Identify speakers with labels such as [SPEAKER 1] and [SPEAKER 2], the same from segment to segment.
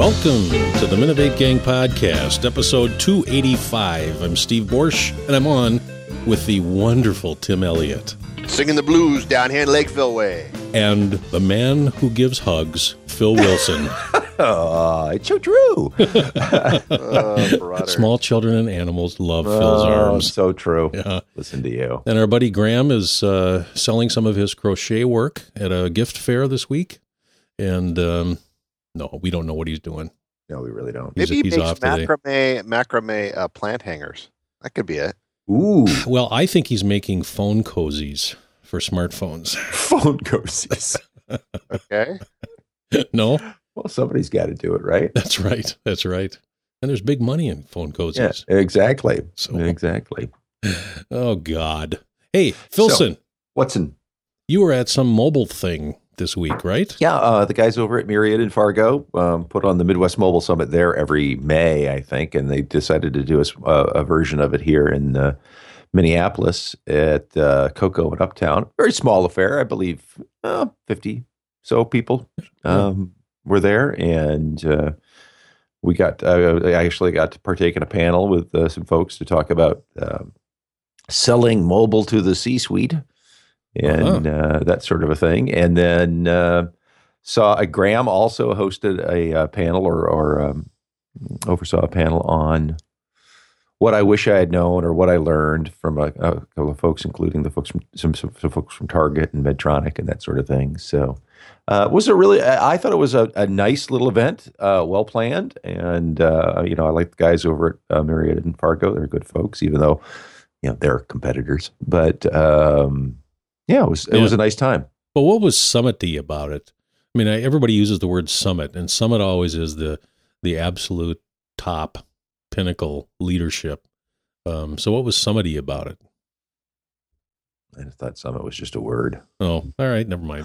[SPEAKER 1] Welcome to the Minovate Gang Podcast, episode 285. I'm Steve Borsch, and I'm on with the wonderful Tim Elliott.
[SPEAKER 2] Singing the blues down here in Lakeville way.
[SPEAKER 1] And the man who gives hugs, Phil Wilson.
[SPEAKER 3] It's so true.
[SPEAKER 1] Small children and animals love Phil's arms.
[SPEAKER 3] So true.
[SPEAKER 1] Yeah.
[SPEAKER 3] Listen to you.
[SPEAKER 1] And our buddy Graham is selling some of his crochet work at a gift fair this week. And no, we don't know what he's doing.
[SPEAKER 3] No, we really don't.
[SPEAKER 2] Maybe he
[SPEAKER 1] he's
[SPEAKER 2] makes
[SPEAKER 1] off today.
[SPEAKER 2] macrame plant hangers. That could be it.
[SPEAKER 3] Ooh.
[SPEAKER 1] Well, I think he's making phone cozies for smartphones.
[SPEAKER 3] Phone cozies.
[SPEAKER 2] Okay.
[SPEAKER 1] No?
[SPEAKER 3] Well, somebody's got to do it, right?
[SPEAKER 1] That's right. That's right. And there's big money in phone cozies.
[SPEAKER 3] Yeah, exactly.
[SPEAKER 1] So-
[SPEAKER 3] Exactly.
[SPEAKER 1] Oh, God. Hey, Philson,
[SPEAKER 3] Watson.
[SPEAKER 1] you were at some mobile thing this week, right?
[SPEAKER 3] Yeah, the guys over at Myriad in Fargo put on the Midwest Mobile Summit there every May, I think, and they decided to do a version of it here in Minneapolis at Coco and Uptown. Very small affair, I believe, 50 so people were there, and we got. I actually got to partake in a panel with some folks to talk about selling mobile to the C-suite. And that sort of a thing. And then Graham also hosted a panel or oversaw a panel on what I wish I had known or what I learned from a couple of folks, including the folks from some folks from Target and Medtronic and that sort of thing. So it was I thought it was a nice little event, well planned. And, I like the guys over at Myriad and Fargo. They're good folks, even though, they're competitors. But, yeah, it was a nice time.
[SPEAKER 1] But what was summity about it? I mean, everybody uses the word summit, and summit always is the absolute top pinnacle leadership. So what was summity about it?
[SPEAKER 3] I just thought summit was just a word.
[SPEAKER 1] Oh, all right, never mind.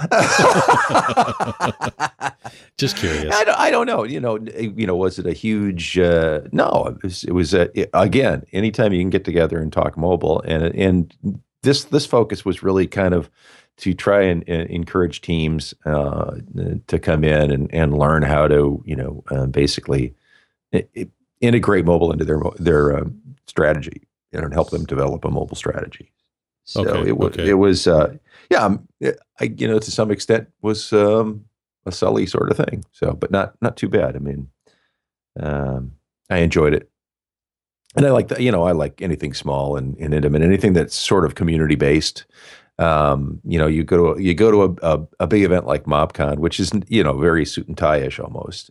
[SPEAKER 1] Just curious.
[SPEAKER 3] I don't know. Was it a huge? No, it was again. Anytime you can get together and talk mobile, and this focus was really kind of to try and encourage teams to come in and learn how to basically integrate mobile into their strategy and help them develop a mobile strategy. So it was to some extent was a Sully sort of thing. So, but not too bad. I mean, I enjoyed it. And I like that, I like anything small and intimate, anything that's sort of community based. You go to a big event like MobCon, which is very suit and tie-ish almost,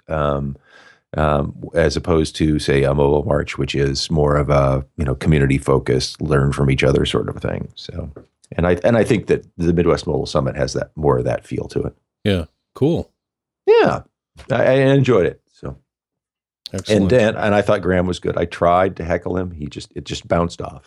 [SPEAKER 3] as opposed to say a Mobile March, which is more of a community focused, learn from each other sort of thing. So, and I think that the Midwest Mobile Summit has that more of that feel to it.
[SPEAKER 1] Yeah, cool.
[SPEAKER 3] Yeah, I enjoyed it. So.
[SPEAKER 1] Excellent.
[SPEAKER 3] And I thought Graham was good. I tried to heckle him. It just bounced off.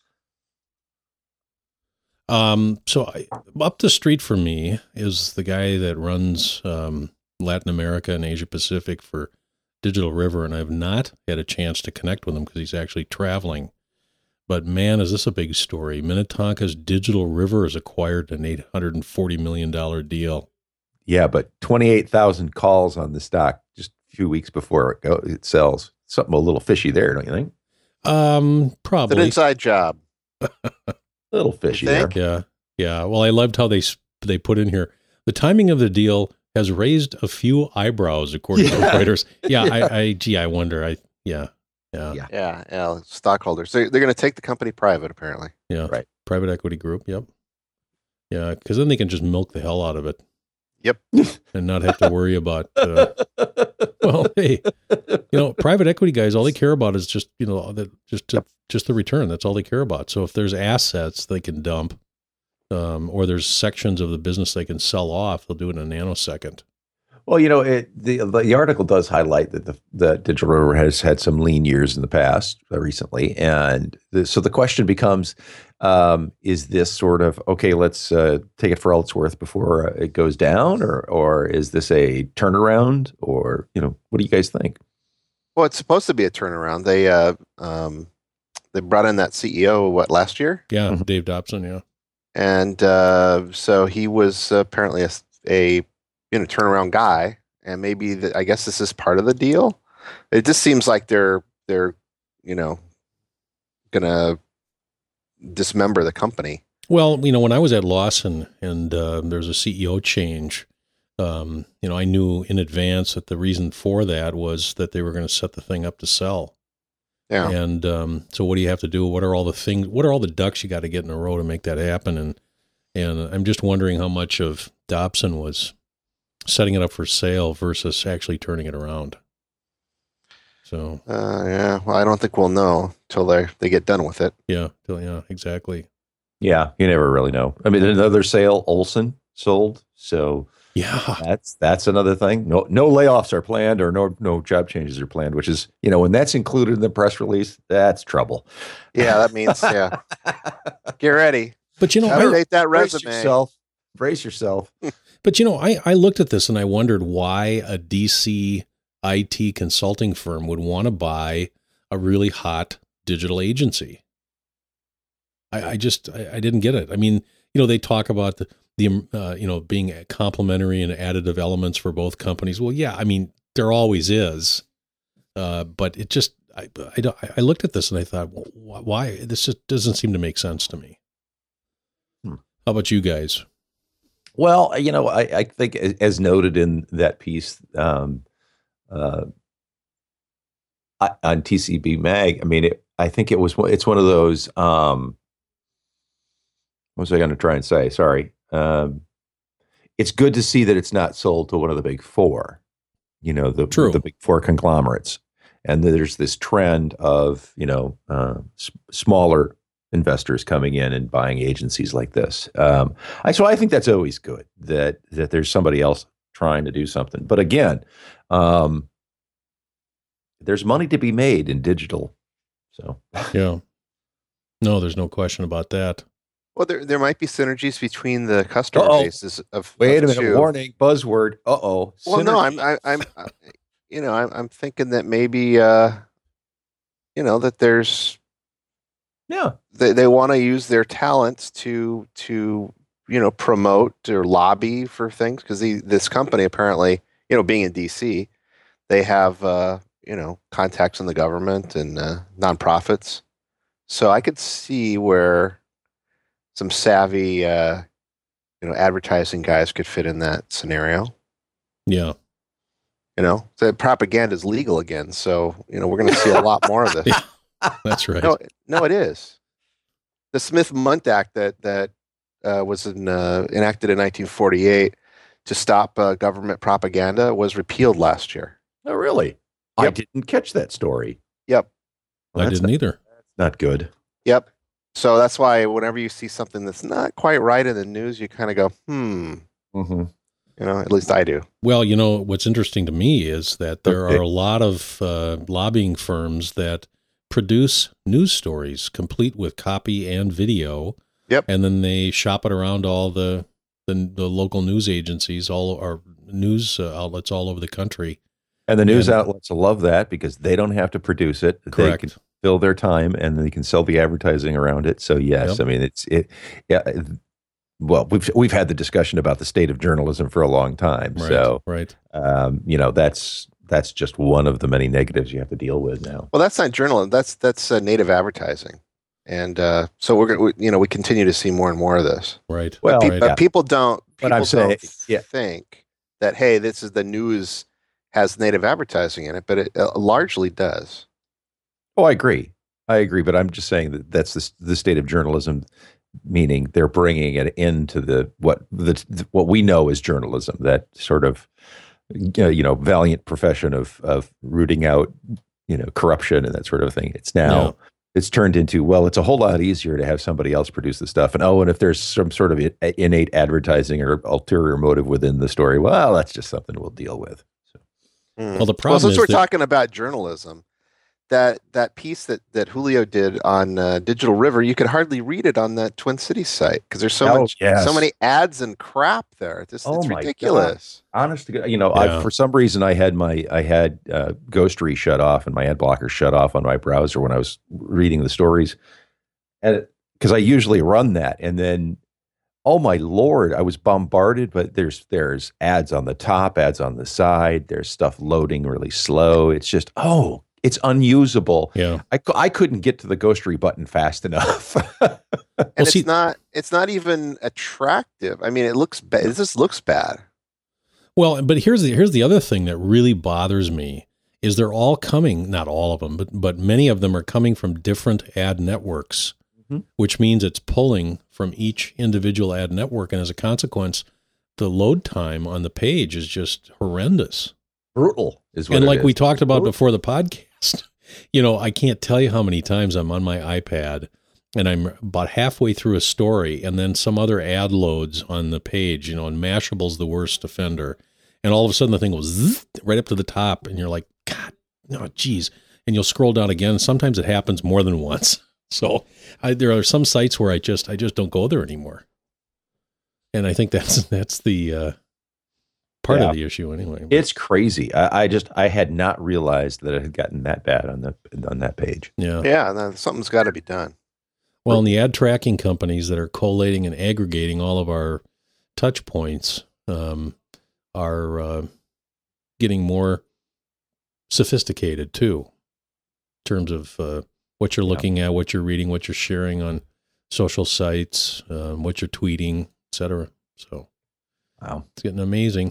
[SPEAKER 1] So up the street from me is the guy that runs Latin America and Asia Pacific for Digital River, and I've not had a chance to connect with him because he's actually traveling. But man, is this a big story. Minnetonka's Digital River has acquired an $840 million deal.
[SPEAKER 3] Yeah, but 28,000 calls on the stock just few weeks before it sells. Something a little fishy there, don't you think?
[SPEAKER 1] Probably.
[SPEAKER 2] It's an inside job.
[SPEAKER 3] A little fishy there.
[SPEAKER 1] Yeah. Well, I loved how they put in here, the timing of the deal has raised a few eyebrows, according to Reuters. Yeah, I wonder. Yeah.
[SPEAKER 2] Stockholders. They're going to take the company private, apparently.
[SPEAKER 1] Yeah.
[SPEAKER 3] Right.
[SPEAKER 1] Private equity group. Yep. Yeah, because then they can just milk the hell out of it.
[SPEAKER 2] Yep.
[SPEAKER 1] And not have to worry about, well, hey, private equity guys, all they care about is just, just the return. That's all they care about. So if there's assets they can dump, or there's sections of the business they can sell off, they'll do it in a nanosecond.
[SPEAKER 3] Well, the article does highlight that the Digital River has had some lean years in the past recently. And so the question becomes, is this sort of, okay, let's take it for all it's worth before it goes down, or is this a turnaround, or, what do you guys think?
[SPEAKER 2] Well, it's supposed to be a turnaround. They brought in that CEO, last year?
[SPEAKER 1] Yeah, Dave Dobson, yeah.
[SPEAKER 2] And so he was apparently a turnaround guy, and maybe I guess this is part of the deal. It just seems like they're gonna dismember the company.
[SPEAKER 1] Well, when I was at Lawson and there's a CEO change, I knew in advance that the reason for that was that they were going to set the thing up to sell.
[SPEAKER 2] Yeah.
[SPEAKER 1] And so what do you have to do? What are all the ducks you got to get in a row to make that happen? And I'm just wondering how much of Dobson was setting it up for sale versus actually turning it around. So
[SPEAKER 2] yeah, well, I don't think we'll know till they get done with it.
[SPEAKER 1] Yeah, exactly.
[SPEAKER 3] Yeah, you never really know. I mean, another sale, Olson sold. So
[SPEAKER 1] yeah,
[SPEAKER 3] that's another thing. No layoffs are planned, or no job changes are planned. Which is, when that's included in the press release, that's trouble.
[SPEAKER 2] Yeah, that means get ready.
[SPEAKER 1] But
[SPEAKER 2] update that resume.
[SPEAKER 3] Brace yourself.
[SPEAKER 1] But I looked at this and I wondered why a DC IT consulting firm would want to buy a really hot digital agency. I didn't get it. I mean, they talk about the being complementary and additive elements for both companies. Well, yeah, I mean, there always is. But it just, I looked at this and I thought, well, why? This just doesn't seem to make sense to me. How about you guys?
[SPEAKER 3] Well, I think as noted in that piece on TCB Mag, I mean, I think it's one of those, what was I going to try and say? Sorry. It's good to see that it's not sold to one of the big four, the big four conglomerates. And there's this trend of, smaller investors coming in and buying agencies like this. So I think that's always good that there's somebody else trying to do something. But again, there's money to be made in digital. So
[SPEAKER 1] yeah, no, there's no question about that.
[SPEAKER 2] Well, there might be synergies between the customer bases of.
[SPEAKER 3] Wait a minute! Warning! Buzzword!
[SPEAKER 2] Well, no, I'm thinking that maybe that there's.
[SPEAKER 3] Yeah.
[SPEAKER 2] They want to use their talents to promote or lobby for things, because this company apparently, being in DC, they have contacts in the government and nonprofits, so I could see where some savvy advertising guys could fit in that scenario.
[SPEAKER 1] Yeah.
[SPEAKER 2] The propaganda is legal again, so we're going to see a lot more of this.
[SPEAKER 1] Yeah, that's right.
[SPEAKER 2] No, it is. The Smith-Mundt Act that was enacted in 1948 to stop government propaganda was repealed last year.
[SPEAKER 3] Oh, really? Yep. I didn't catch that story.
[SPEAKER 2] Yep.
[SPEAKER 1] Well, I didn't either.
[SPEAKER 3] That's not good.
[SPEAKER 2] Yep. So that's why whenever you see something that's not quite right in the news, you kind of go,
[SPEAKER 3] Mm-hmm.
[SPEAKER 2] At least I do.
[SPEAKER 1] Well, what's interesting to me is that there are a lot of lobbying firms that produce news stories complete with copy and video.
[SPEAKER 2] Yep.
[SPEAKER 1] And then they shop it around all the local news agencies, all our news outlets all over the country.
[SPEAKER 3] And the news outlets love that because they don't have to produce it.
[SPEAKER 1] Correct.
[SPEAKER 3] They can fill their time and they can sell the advertising around it. So yes,
[SPEAKER 1] Yep.
[SPEAKER 3] I mean, well, we've had the discussion about the state of journalism for a long time.
[SPEAKER 1] Right,
[SPEAKER 3] so,
[SPEAKER 1] right.
[SPEAKER 3] That's just one of the many negatives you have to deal with now.
[SPEAKER 2] Well, that's not journalism. That's native advertising, and so we continue to see more and more of this.
[SPEAKER 1] Right.
[SPEAKER 2] Well,
[SPEAKER 1] right.
[SPEAKER 2] People don't.
[SPEAKER 3] But I'm saying,
[SPEAKER 2] think that this is the news has native advertising in it, but it largely does.
[SPEAKER 3] Oh, I agree. But I'm just saying that's the state of journalism. Meaning they're bringing it into what we know as journalism, that sort of valiant profession of rooting out corruption and that sort of thing. It's now it's turned into, well, it's a whole lot easier to have somebody else produce the stuff, and if there's some sort of innate advertising or ulterior motive within the story, well, that's just something we'll deal with. So.
[SPEAKER 1] Well, the problem
[SPEAKER 2] since
[SPEAKER 1] is
[SPEAKER 2] we're talking about journalism, that piece that Julio did on Digital River, you could hardly read it on that Twin Cities site because there's so many ads and crap there. It's ridiculous.
[SPEAKER 3] Honest to God, for some reason I had Ghostery shut off and my ad blocker shut off on my browser when I was reading the stories, and because I usually run that, and then oh my Lord, I was bombarded, but there's ads on the top, ads on the side, there's stuff loading really slow. It's just, it's unusable.
[SPEAKER 1] Yeah.
[SPEAKER 3] I couldn't get to the ghostery button fast enough.
[SPEAKER 2] And it's not even attractive. I mean, it looks bad. It just looks bad.
[SPEAKER 1] Well, but here's the other thing that really bothers me is they're all coming, not all of them, but many of them are coming from different ad networks, which means it's pulling from each individual ad network. And as a consequence, the load time on the page is just horrendous.
[SPEAKER 3] Brutal is what
[SPEAKER 1] and
[SPEAKER 3] it
[SPEAKER 1] like
[SPEAKER 3] is.
[SPEAKER 1] we talked about before the podcast, I can't tell you how many times I'm on my iPad and I'm about halfway through a story and then some other ad loads on the page, and Mashable's the worst offender. And all of a sudden the thing goes zzz, right up to the top and you're like, God, no, geez. And you'll scroll down again. Sometimes it happens more than once. So there are some sites where I just don't go there anymore. And I think that's the part of the issue anyway.
[SPEAKER 3] It's crazy. I had not realized that it had gotten that bad on that page.
[SPEAKER 1] Yeah.
[SPEAKER 2] Yeah. Then something's got to be done.
[SPEAKER 1] Well, and the ad tracking companies that are collating and aggregating all of our touch points are getting more sophisticated too, in terms of what you're looking at, what you're reading, what you're sharing on social sites, what you're tweeting, etc. So,
[SPEAKER 3] wow,
[SPEAKER 1] it's getting amazing.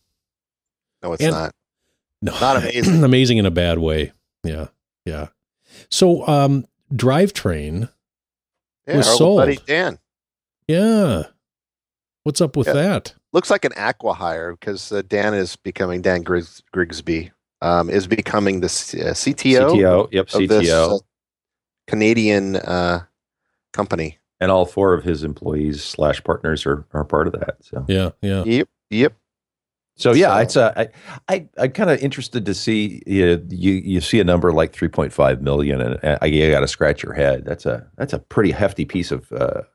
[SPEAKER 2] No, it's not.
[SPEAKER 1] No,
[SPEAKER 2] not amazing.
[SPEAKER 1] Amazing in a bad way. Yeah, yeah. So, Drivetrain was
[SPEAKER 2] our
[SPEAKER 1] sold.
[SPEAKER 2] buddy Dan.
[SPEAKER 1] Yeah. What's up with that?
[SPEAKER 2] Looks like an acqui-hire because Dan Grigsby is becoming the CTO.
[SPEAKER 3] Yep,
[SPEAKER 2] of
[SPEAKER 3] CTO.
[SPEAKER 2] This, Canadian company.
[SPEAKER 3] And all four of his employees / partners are part of that. So
[SPEAKER 2] Yep.
[SPEAKER 3] So yeah, it's I'm kind of interested to see you see a number like 3.5 million, and you got to scratch your head. That's a pretty hefty piece of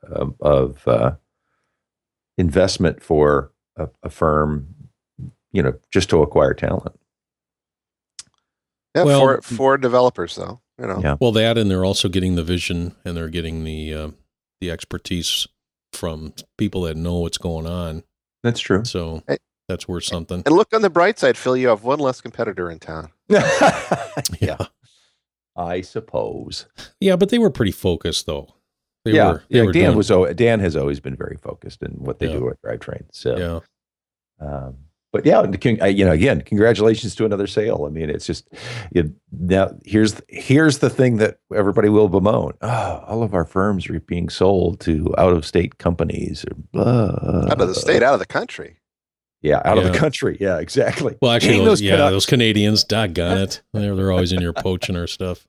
[SPEAKER 3] investment for a firm, just to acquire talent.
[SPEAKER 2] Yeah,
[SPEAKER 1] well,
[SPEAKER 2] for developers though,
[SPEAKER 3] Yeah.
[SPEAKER 1] Well, that, and they're also getting the vision, and they're getting the expertise from people that know what's going on.
[SPEAKER 3] That's true.
[SPEAKER 1] So that's worth something.
[SPEAKER 2] And look on the bright side, Phil. You have one less competitor in town.
[SPEAKER 1] Yeah,
[SPEAKER 3] I suppose.
[SPEAKER 1] Yeah, but they were pretty focused, though. They were
[SPEAKER 3] Dan has always been very focused in what they do with Drivetrain. So, but yeah, again, congratulations to another sale. I mean, it's just now here's the thing that everybody will bemoan. All of our firms are being sold to out-of-state companies.
[SPEAKER 2] Out of the state, out of the country.
[SPEAKER 3] Yeah, out of the country. Yeah, exactly.
[SPEAKER 1] Well, actually, those Canadians, doggone it, they're always in here poaching our stuff.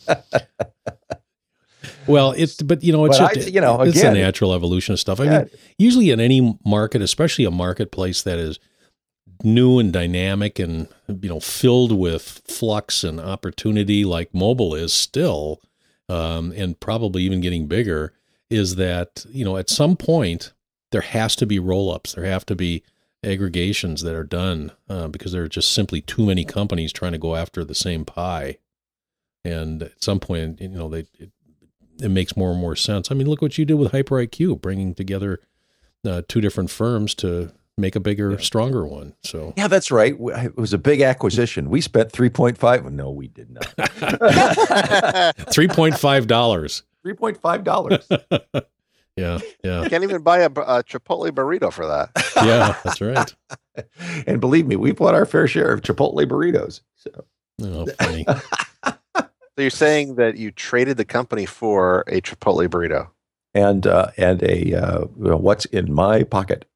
[SPEAKER 1] Well, it's a natural evolution of stuff. I mean, usually in any market, especially a marketplace that is new and dynamic and filled with flux and opportunity, like mobile is still, and probably even getting bigger, is that at some point there has to be roll-ups. There have to be aggregations that are done because there are just simply too many companies trying to go after the same pie. And at some point, it makes more and more sense. I mean, look what you did with HyperIQ, bringing together two different firms to make a bigger, stronger one. So
[SPEAKER 3] yeah, that's right. It was a big acquisition. We spent 3.5. No, we did not.
[SPEAKER 1] $3.5.
[SPEAKER 3] $3.5.
[SPEAKER 1] Yeah.
[SPEAKER 2] You can't even buy a Chipotle burrito for that.
[SPEAKER 1] Yeah, that's right.
[SPEAKER 3] And believe me, we bought our fair share of Chipotle burritos. So,
[SPEAKER 1] funny.
[SPEAKER 2] So you're saying that you traded the company for a Chipotle burrito
[SPEAKER 3] and a what's in my pocket?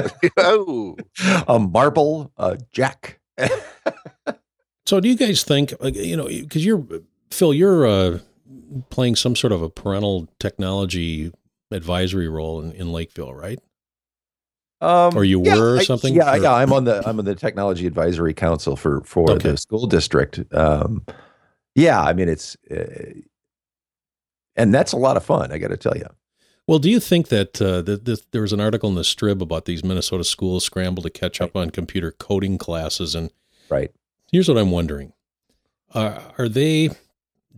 [SPEAKER 3] A marble jack.
[SPEAKER 1] So do you guys think, because Phil, you're playing some sort of a parental technology advisory role in Lakeville, right? Or you were or something?
[SPEAKER 3] Yeah, I'm on the technology advisory council for the school district. Yeah, I mean it's, and that's a lot of fun. I got to tell you.
[SPEAKER 1] Well, do you think that there was an article in the Strib about these Minnesota schools scramble to catch up on computer coding classes? And here's what I'm wondering: are they?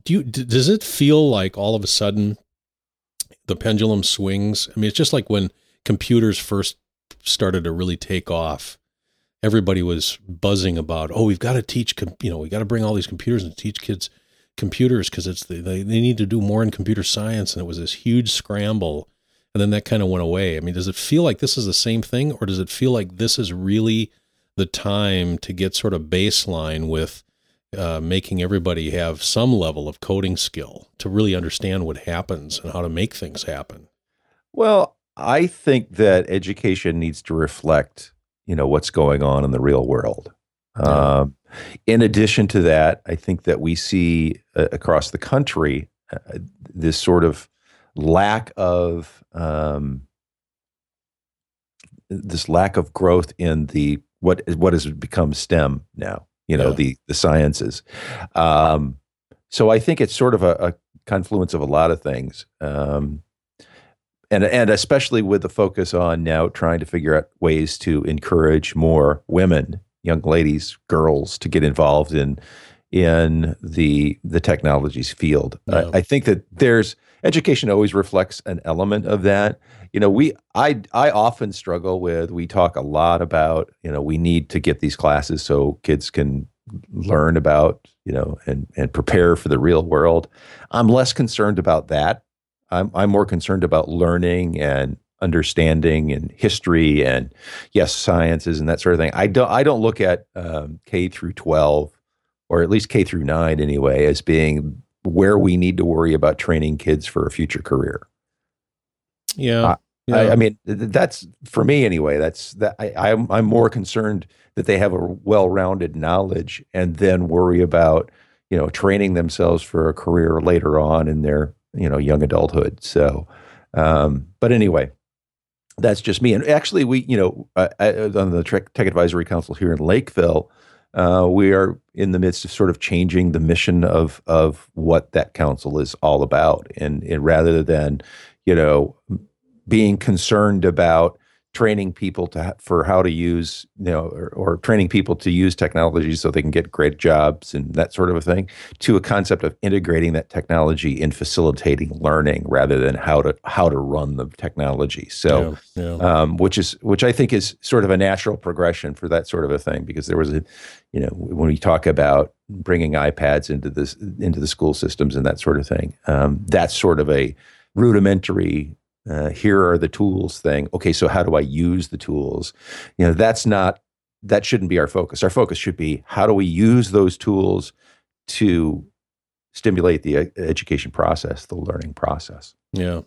[SPEAKER 1] Does it feel like all of a sudden the pendulum swings? I mean, it's just like when computers first started to really take off, everybody was buzzing about, oh, we've got to teach, we got to bring all these computers and teach kids computers because they need to do more in computer science. And it was this huge scramble. And then that kind of went away. I mean, does it feel like this is the same thing, or does it feel like this is really the time to get sort of baseline with making everybody have some level of coding skill to really understand what happens and how to make things happen?
[SPEAKER 3] Well, I think that education needs to reflect, what's going on in the real world.
[SPEAKER 1] Yeah.
[SPEAKER 3] In addition to that, I think that we see across the country this sort of lack of growth in the what has become STEM now. The sciences. So I think it's sort of a confluence of a lot of things. And especially with the focus on now trying to figure out ways to encourage more women, young ladies, girls to get involved in the technologies field.
[SPEAKER 1] Yeah.
[SPEAKER 3] I think that education always reflects an element of that. I often struggle with, we talk a lot about, we need to get these classes so kids can learn about, and prepare for the real world. I'm less concerned about that. I'm more concerned about learning and understanding and history and sciences and that sort of thing. I don't look at K through 12, or at least K through 9 anyway, as being where we need to worry about training kids for a future career.
[SPEAKER 1] Yeah.
[SPEAKER 3] I mean, that's for me anyway. I'm more concerned that they have a well-rounded knowledge and then worry about, training themselves for a career later on in their, young adulthood. So, but anyway, that's just me. And actually, we, on the Tech Advisory Council here in Lakeville, we are in the midst of sort of changing the mission of what that council is all about. And rather than, being concerned about training people for how to use, or training people to use technology so they can get great jobs and that sort of a thing, to a concept of integrating that technology in facilitating learning rather than how to run the technology. So, which I think is sort of a natural progression for that sort of a thing, because there was when we talk about bringing iPads into the school systems and that sort of thing, that's sort of a rudimentary, here are the tools thing. Okay, so how do I use the tools? That shouldn't be our focus. Our focus should be, how do we use those tools to stimulate the education process, the learning process?
[SPEAKER 1] Yeah.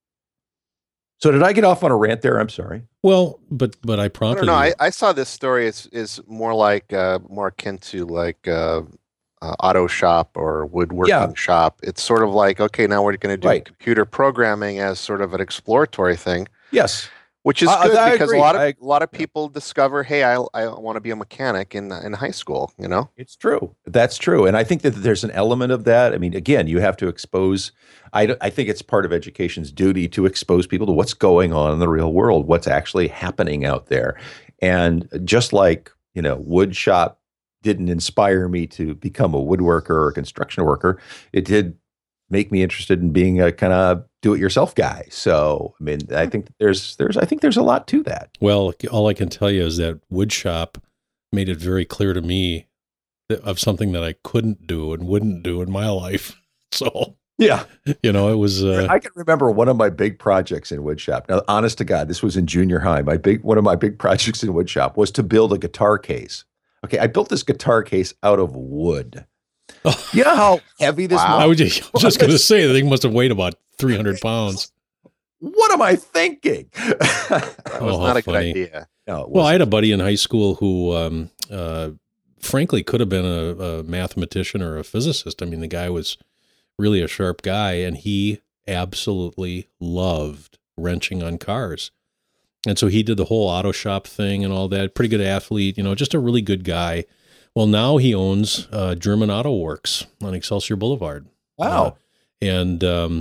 [SPEAKER 3] So did I get off on a rant there? I'm sorry.
[SPEAKER 1] Well, but I prompted.
[SPEAKER 2] No, I saw this story is more like more akin to like auto shop or woodworking shop. It's sort of like, okay, now we're going to do computer programming as sort of an exploratory thing.
[SPEAKER 3] Yes,
[SPEAKER 2] which is good
[SPEAKER 3] I
[SPEAKER 2] because
[SPEAKER 3] agree.
[SPEAKER 2] a lot of people discover, hey, I want to be a mechanic in high school.
[SPEAKER 3] It's true. That's true, and I think that there's an element of that. I mean, again, you have to expose. I think it's part of education's duty to expose people to what's going on in the real world, what's actually happening out there, and just like wood shop didn't inspire me to become a woodworker or a construction worker, it did make me interested in being a kind of do-it-yourself guy. So, I mean, I think there's a lot to that.
[SPEAKER 1] Well, all I can tell you is that wood shop made it very clear to me of something that I couldn't do and wouldn't do in my life. So,
[SPEAKER 3] yeah,
[SPEAKER 1] it was.
[SPEAKER 3] I can remember one of my big projects in wood shop. Now, honest to God, this was in junior high. One of my big projects in wood shop was to build a guitar case. Okay, I built this guitar case out of wood. You know how heavy this was?
[SPEAKER 1] I was just going to say, the thing must have weighed about 300 pounds.
[SPEAKER 3] What am I thinking?
[SPEAKER 2] That was not a good idea.
[SPEAKER 3] No,
[SPEAKER 1] well, I had a buddy in high school who, frankly, could have been a mathematician or a physicist. I mean, the guy was really a sharp guy, and he absolutely loved wrenching on cars. And so he did the whole auto shop thing and all that. Pretty good athlete, just a really good guy. Well, now he owns German Auto Works on Excelsior Boulevard.
[SPEAKER 3] Wow.
[SPEAKER 1] And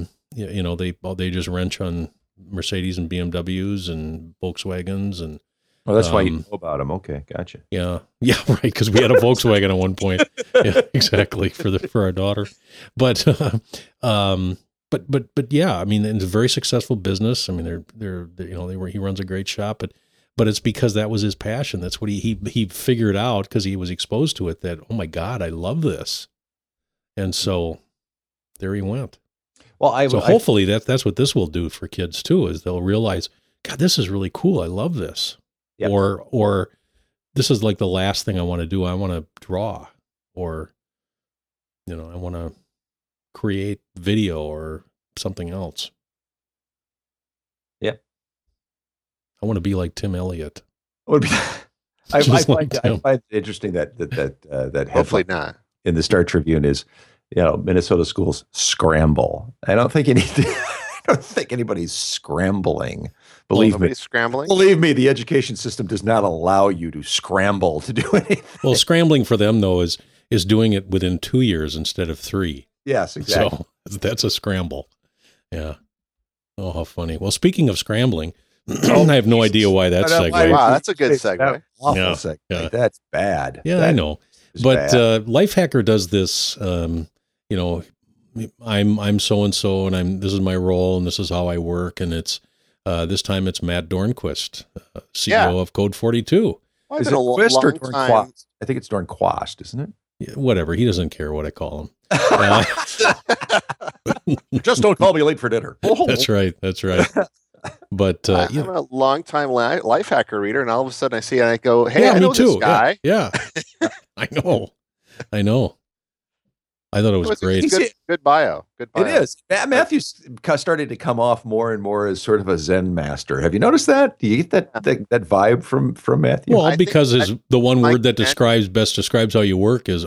[SPEAKER 1] they just wrench on Mercedes and BMWs and Volkswagens and.
[SPEAKER 3] Well, that's why you know about them. Okay, gotcha.
[SPEAKER 1] Yeah, right. Because we had a Volkswagen at one point. Yeah, exactly for our daughter. But but yeah, I mean, it's a very successful business. I mean, he runs a great shop, but it's because that was his passion. That's what he figured out because he was exposed to it that, oh my God, I love this. And so there he went.
[SPEAKER 3] Well,
[SPEAKER 1] hopefully that's what this will do for kids too, is they'll realize, God, this is really cool. I love this.
[SPEAKER 3] Yep.
[SPEAKER 1] Or this is like the last thing I want to do. I want to draw, or, I want to create video or something else.
[SPEAKER 3] Yeah.
[SPEAKER 1] I want to be like Tim Elliott.
[SPEAKER 3] I find it interesting that
[SPEAKER 2] hopefully not
[SPEAKER 3] in the Star Tribune is, Minnesota schools scramble. I don't think anybody's scrambling. Believe me,
[SPEAKER 2] scrambling.
[SPEAKER 3] Believe me, the education system does not allow you to scramble to do anything.
[SPEAKER 1] Well, scrambling for them though is doing it within 2 years instead of 3.
[SPEAKER 3] Yes, exactly.
[SPEAKER 1] So that's a scramble. Yeah. Oh, how funny. Well, speaking of scrambling, I have no idea why that segue.
[SPEAKER 2] Wow, that's a good segue.
[SPEAKER 3] Awful segue.
[SPEAKER 1] Yeah.
[SPEAKER 3] That's bad.
[SPEAKER 1] Yeah, I know. But Lifehacker does this. I'm so and so, and this is my role, and this is how I work, and it's this time it's Matt Dornquist, CEO of Code 42.
[SPEAKER 2] Well,
[SPEAKER 3] is it Quist or Dornquist? I think it's Dornquist, isn't it?
[SPEAKER 1] Yeah, whatever. He doesn't care what I call him.
[SPEAKER 3] Just don't call me late for dinner.
[SPEAKER 1] That's right. But
[SPEAKER 2] I'm a longtime Lifehacker reader, and all of a sudden I see it and I go, "Hey, I
[SPEAKER 1] me
[SPEAKER 2] know
[SPEAKER 1] too.
[SPEAKER 2] this guy."
[SPEAKER 1] Yeah. I know. I thought it was great.
[SPEAKER 2] Good bio. Good bio.
[SPEAKER 3] It is. Matthew's started to come off more and more as sort of a Zen master. Have you noticed that? Do you get that vibe from Matthew?
[SPEAKER 1] Well, because the one word that best describes how you work is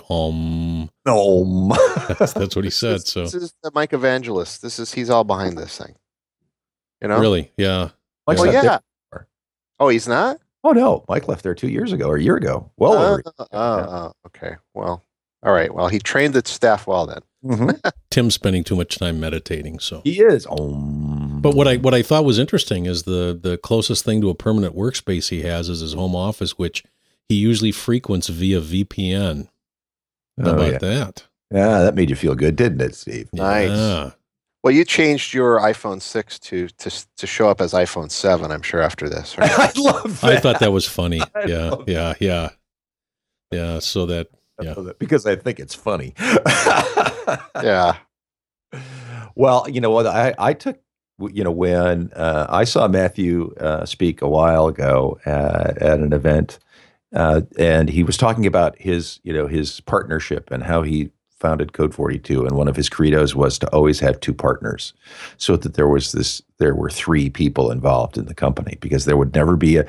[SPEAKER 1] That's what he said.
[SPEAKER 2] This is the Mike Evangelist. He's all behind this thing.
[SPEAKER 1] Really? Yeah.
[SPEAKER 3] Mike's
[SPEAKER 2] well,
[SPEAKER 3] not
[SPEAKER 2] yeah.
[SPEAKER 3] there.
[SPEAKER 2] Oh, he's not?
[SPEAKER 3] Oh no, Mike left there 2 years ago or a year ago. Well,
[SPEAKER 2] okay. Well, all right. Well, he trained the staff well then.
[SPEAKER 3] Mm-hmm.
[SPEAKER 1] Tim's spending too much time meditating, so
[SPEAKER 3] he is.
[SPEAKER 1] But what I thought was interesting is the closest thing to a permanent workspace he has is his home office, which he usually frequents via VPN. How about that?
[SPEAKER 3] Yeah, that made you feel good, didn't it, Steve?
[SPEAKER 2] Nice.
[SPEAKER 1] Yeah.
[SPEAKER 2] Well, you changed your iPhone 6 to show up as iPhone 7, I'm sure, after this. Right?
[SPEAKER 3] I love that.
[SPEAKER 1] I thought that was funny. Yeah. So that,
[SPEAKER 3] because I think it's funny.
[SPEAKER 2] Yeah.
[SPEAKER 3] Well, I took, when I saw Matthew speak a while ago at an event, and he was talking about his partnership and how he founded Code 42, and one of his credos was to always have 2 partners, so that there were 3 people involved in the company, because there would never be a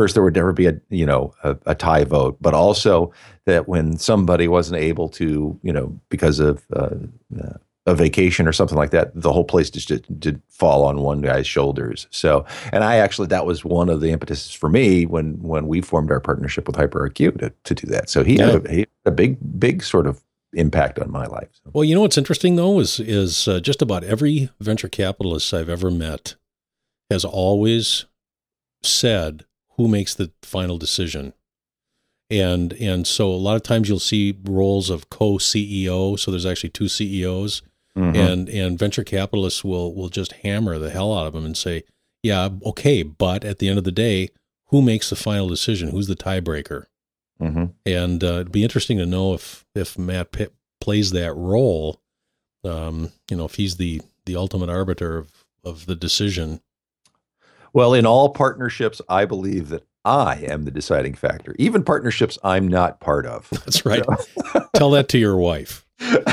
[SPEAKER 3] tie vote, but also that when somebody wasn't able to, because of a vacation or something like that, the whole place just did fall on one guy's shoulders. So, and that was one of the impetuses for me when we formed our partnership with HyperIQ to do that. So he had a big sort of impact on my life. So.
[SPEAKER 1] Well, what's interesting though is just about every venture capitalist I've ever met has always said who makes the final decision. And so a lot of times you'll see roles of co-CEO. So there's actually 2 CEOs, and venture capitalists will just hammer the hell out of them and say, yeah, okay, but at the end of the day, who makes the final decision? Who's the tiebreaker?
[SPEAKER 3] Mm-hmm.
[SPEAKER 1] And it'd be interesting to know if Matt plays that role, if he's the ultimate arbiter of the decision.
[SPEAKER 3] Well, in all partnerships, I believe that I am the deciding factor, even partnerships I'm not part of.
[SPEAKER 1] That's right. So. Tell that to your wife.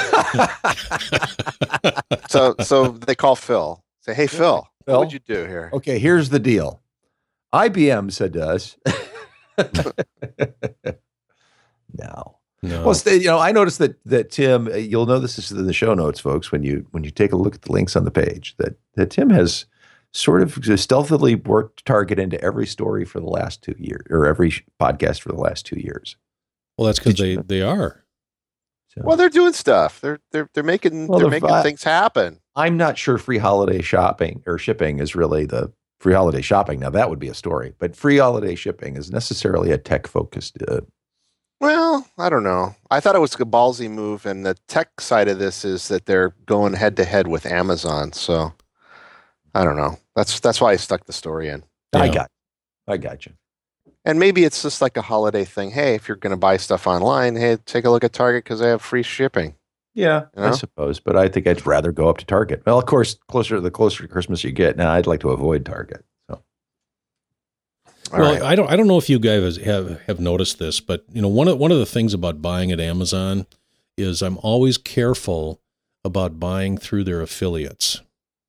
[SPEAKER 2] So they call Phil. Say, hey, Phil, what would you do here?
[SPEAKER 3] Okay, here's the deal. IBM said to us, no. Well, I noticed that Tim, you'll know this is in the show notes, folks, when you take a look at the links on the page, that Tim has sort of stealthily worked Target into every story for the last 2 years, or every podcast for the last 2 years.
[SPEAKER 1] Well, that's because they are.
[SPEAKER 3] So.
[SPEAKER 2] Well, they're doing stuff. They're making things happen.
[SPEAKER 3] I'm not sure free holiday shopping or shipping is really the free holiday shopping. Now that would be a story, but free holiday shipping is necessarily a tech focused
[SPEAKER 2] Well, I don't know. I thought it was a ballsy move, and the tech side of this is that they're going head to head with Amazon. So I don't know. That's why I stuck the story in.
[SPEAKER 1] Yeah.
[SPEAKER 3] I got you.
[SPEAKER 2] And maybe it's just like a holiday thing. Hey, if you're going to buy stuff online, hey, take a look at Target because they have free shipping.
[SPEAKER 3] Yeah,
[SPEAKER 2] You know?
[SPEAKER 3] I suppose, but I think I'd rather go up to Target. Well, of course, the closer to Christmas you get, now I'd like to avoid Target. So
[SPEAKER 2] All
[SPEAKER 1] Well,
[SPEAKER 2] right.
[SPEAKER 1] I don't know if you guys have noticed this, but one of the things about buying at Amazon is I'm always careful about buying through their affiliates.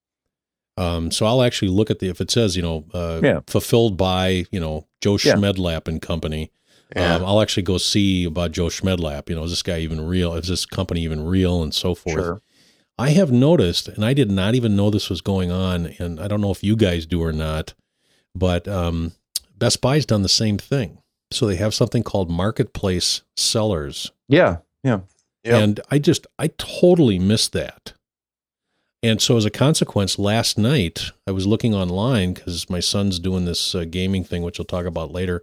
[SPEAKER 1] So I'll actually look at if it says fulfilled by Joe Schmedlap and Company.
[SPEAKER 2] Yeah.
[SPEAKER 1] I'll actually go see about Joe Schmedlap. Is this guy even real? Is this company even real, and so forth.
[SPEAKER 3] sure.
[SPEAKER 1] I have noticed, and I did not even know this was going on, and I don't know if you guys do or not, but Best Buy's done the same thing. So they have something called marketplace sellers.
[SPEAKER 3] Yeah.
[SPEAKER 2] Yep.
[SPEAKER 1] And I totally missed that. And so as a consequence, last night I was looking online because my son's doing this gaming thing, which we'll talk about later,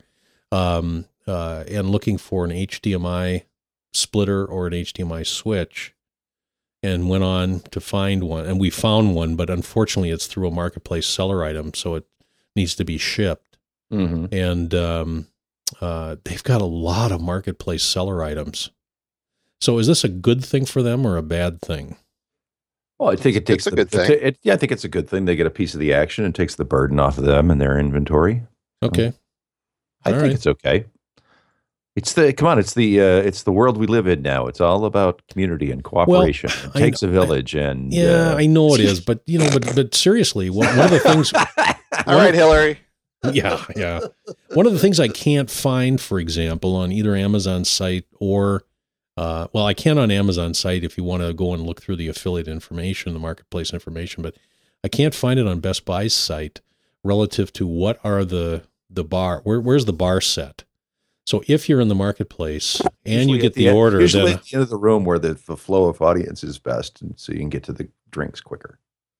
[SPEAKER 1] and looking for an HDMI splitter or an HDMI switch, and went on to find one. And we found one, but unfortunately it's through a marketplace seller item, so it needs to be shipped.
[SPEAKER 3] Mm-hmm.
[SPEAKER 1] And they've got a lot of marketplace seller items. So is this a good thing for them or a bad thing?
[SPEAKER 3] Well, I think it takes
[SPEAKER 2] It's a good thing.
[SPEAKER 3] I think it's a good thing. They get a piece of the action and takes the burden off of them and their inventory.
[SPEAKER 1] Okay.
[SPEAKER 3] I think it's okay. It's the world we live in now. It's all about community and cooperation. It takes a village, and
[SPEAKER 1] I know it is, but but seriously, one of the things.
[SPEAKER 2] All right, Hillary.
[SPEAKER 1] Yeah. One of the things I can't find, for example, on either Amazon site or, I can on Amazon site if you want to go and look through the affiliate information, the marketplace information, but I can't find it on Best Buy's site relative to what are the bar, where's the bar set? So if you're in the marketplace and you get the order,
[SPEAKER 3] usually
[SPEAKER 1] then
[SPEAKER 3] at the end of the room where the flow of audience is best, and so you can get to the drinks quicker.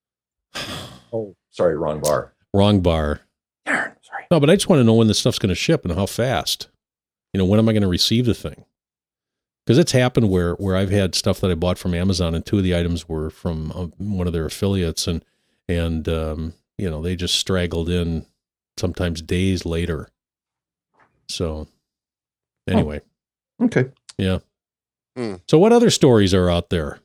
[SPEAKER 3] Oh, sorry, wrong bar.
[SPEAKER 1] Wrong bar.
[SPEAKER 3] Darn, sorry.
[SPEAKER 1] No, but I just want to know when this stuff's going to ship and how fast. When am I going to receive the thing? Because it's happened where I've had stuff that I bought from Amazon, and two of the items were from one of their affiliates, and they just straggled in sometimes days later. So anyway,
[SPEAKER 3] Okay.
[SPEAKER 1] yeah. So what other stories are out there?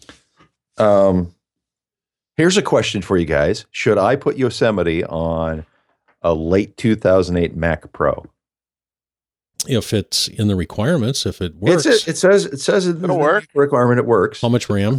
[SPEAKER 3] Here's a question for you guys: should I put Yosemite on a late 2008 Mac Pro?
[SPEAKER 1] If it's in the requirements, if it works.
[SPEAKER 3] It says in the
[SPEAKER 2] work.
[SPEAKER 3] requirement it works.
[SPEAKER 1] How much RAM?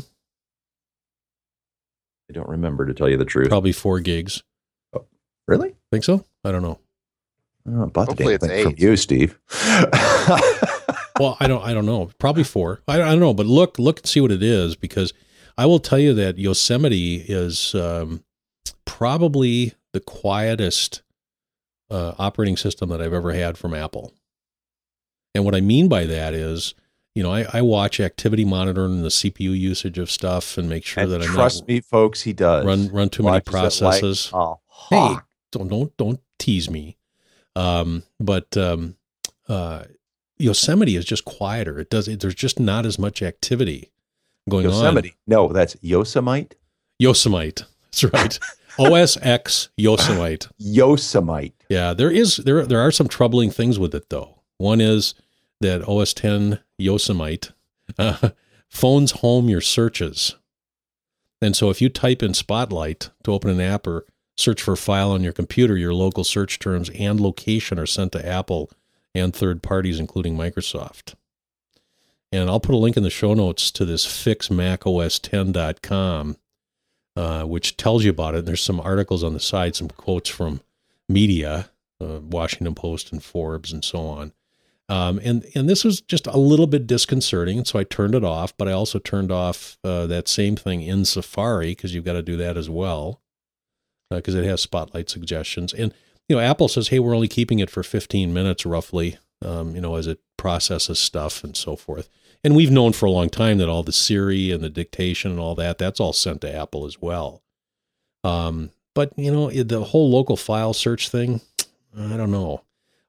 [SPEAKER 3] I don't remember, to tell you the truth.
[SPEAKER 1] Probably 4 gigs.
[SPEAKER 3] Really?
[SPEAKER 1] Think so? I don't know.
[SPEAKER 3] Oh, bought the
[SPEAKER 2] Hopefully
[SPEAKER 3] damn
[SPEAKER 2] it's
[SPEAKER 3] thing from
[SPEAKER 2] 8.
[SPEAKER 3] you, Steve.
[SPEAKER 1] Well, I don't know. Probably 4. I don't know, but look and see what it is, because I will tell you that Yosemite is probably the quietest operating system that I've ever had from Apple. And what I mean by that is, I watch activity monitoring the CPU usage of stuff and make sure
[SPEAKER 3] And
[SPEAKER 1] that I'm
[SPEAKER 3] trust
[SPEAKER 1] not
[SPEAKER 3] me, folks, he does
[SPEAKER 1] run too many
[SPEAKER 3] Watches it like
[SPEAKER 1] processes.
[SPEAKER 3] a
[SPEAKER 1] Hey,
[SPEAKER 3] hawk.
[SPEAKER 1] don't tease me. But Yosemite is just quieter. There's just not as much activity going
[SPEAKER 3] Yosemite.
[SPEAKER 1] on.
[SPEAKER 3] No, that's Yosemite.
[SPEAKER 1] Yosemite. That's right. OS X Yosemite.
[SPEAKER 3] Yosemite.
[SPEAKER 1] Yeah, there are some troubling things with it though. One is that OS 10 Yosemite phones home your searches. And so if you type in Spotlight to open an app or search for a file on your computer, your local search terms and location are sent to Apple and third parties, including Microsoft. And I'll put a link in the show notes to this fixmacOS10.com, which tells you about it. And there's some articles on the side, some quotes from media, Washington Post and Forbes and so on. And this was just a little bit disconcerting, and so I turned it off, but I also turned off that same thing in Safari, because you've got to do that as well, because it has Spotlight suggestions. And, Apple says, hey, we're only keeping it for 15 minutes roughly, as it processes stuff and so forth. And we've known for a long time that all the Siri and the dictation and all that's all sent to Apple as well. But, the whole local file search thing, I don't know.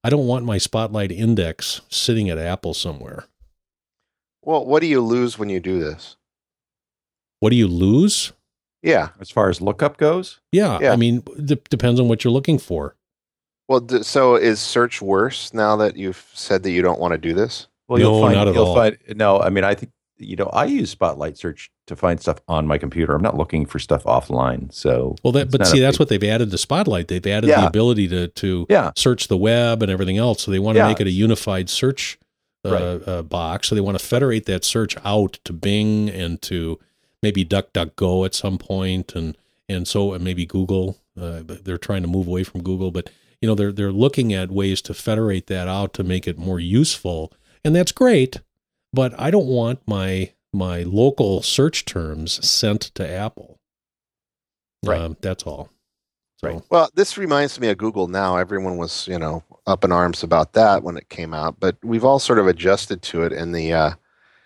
[SPEAKER 1] I don't want my Spotlight Index sitting at Apple somewhere.
[SPEAKER 2] Well, what do you lose when you do this?
[SPEAKER 1] What do you lose?
[SPEAKER 2] Yeah.
[SPEAKER 3] As far as lookup goes?
[SPEAKER 1] Yeah.
[SPEAKER 2] Yeah.
[SPEAKER 1] I mean, depends on what you're looking for.
[SPEAKER 2] Well, so is search worse now that you've said that you don't want to do this?
[SPEAKER 3] Well,
[SPEAKER 1] No, not at all.
[SPEAKER 3] No, I mean, I think, I use Spotlight Search to find stuff on my computer. I'm not looking for stuff offline. So,
[SPEAKER 1] Well, that's what they've added to Spotlight. They've added the ability to search the web and everything else. So they want to make it a unified search box. So they want to federate that search out to Bing and to maybe DuckDuckGo at some point, and maybe Google. They're trying to move away from Google, but they're looking at ways to federate that out to make it more useful, and that's great. But I don't want my local search terms sent to Apple.
[SPEAKER 3] Right.
[SPEAKER 1] That's all. So.
[SPEAKER 2] Right. Well, this reminds me of Google Now. Everyone was, up in arms about that when it came out, but we've all sort of adjusted to it. And the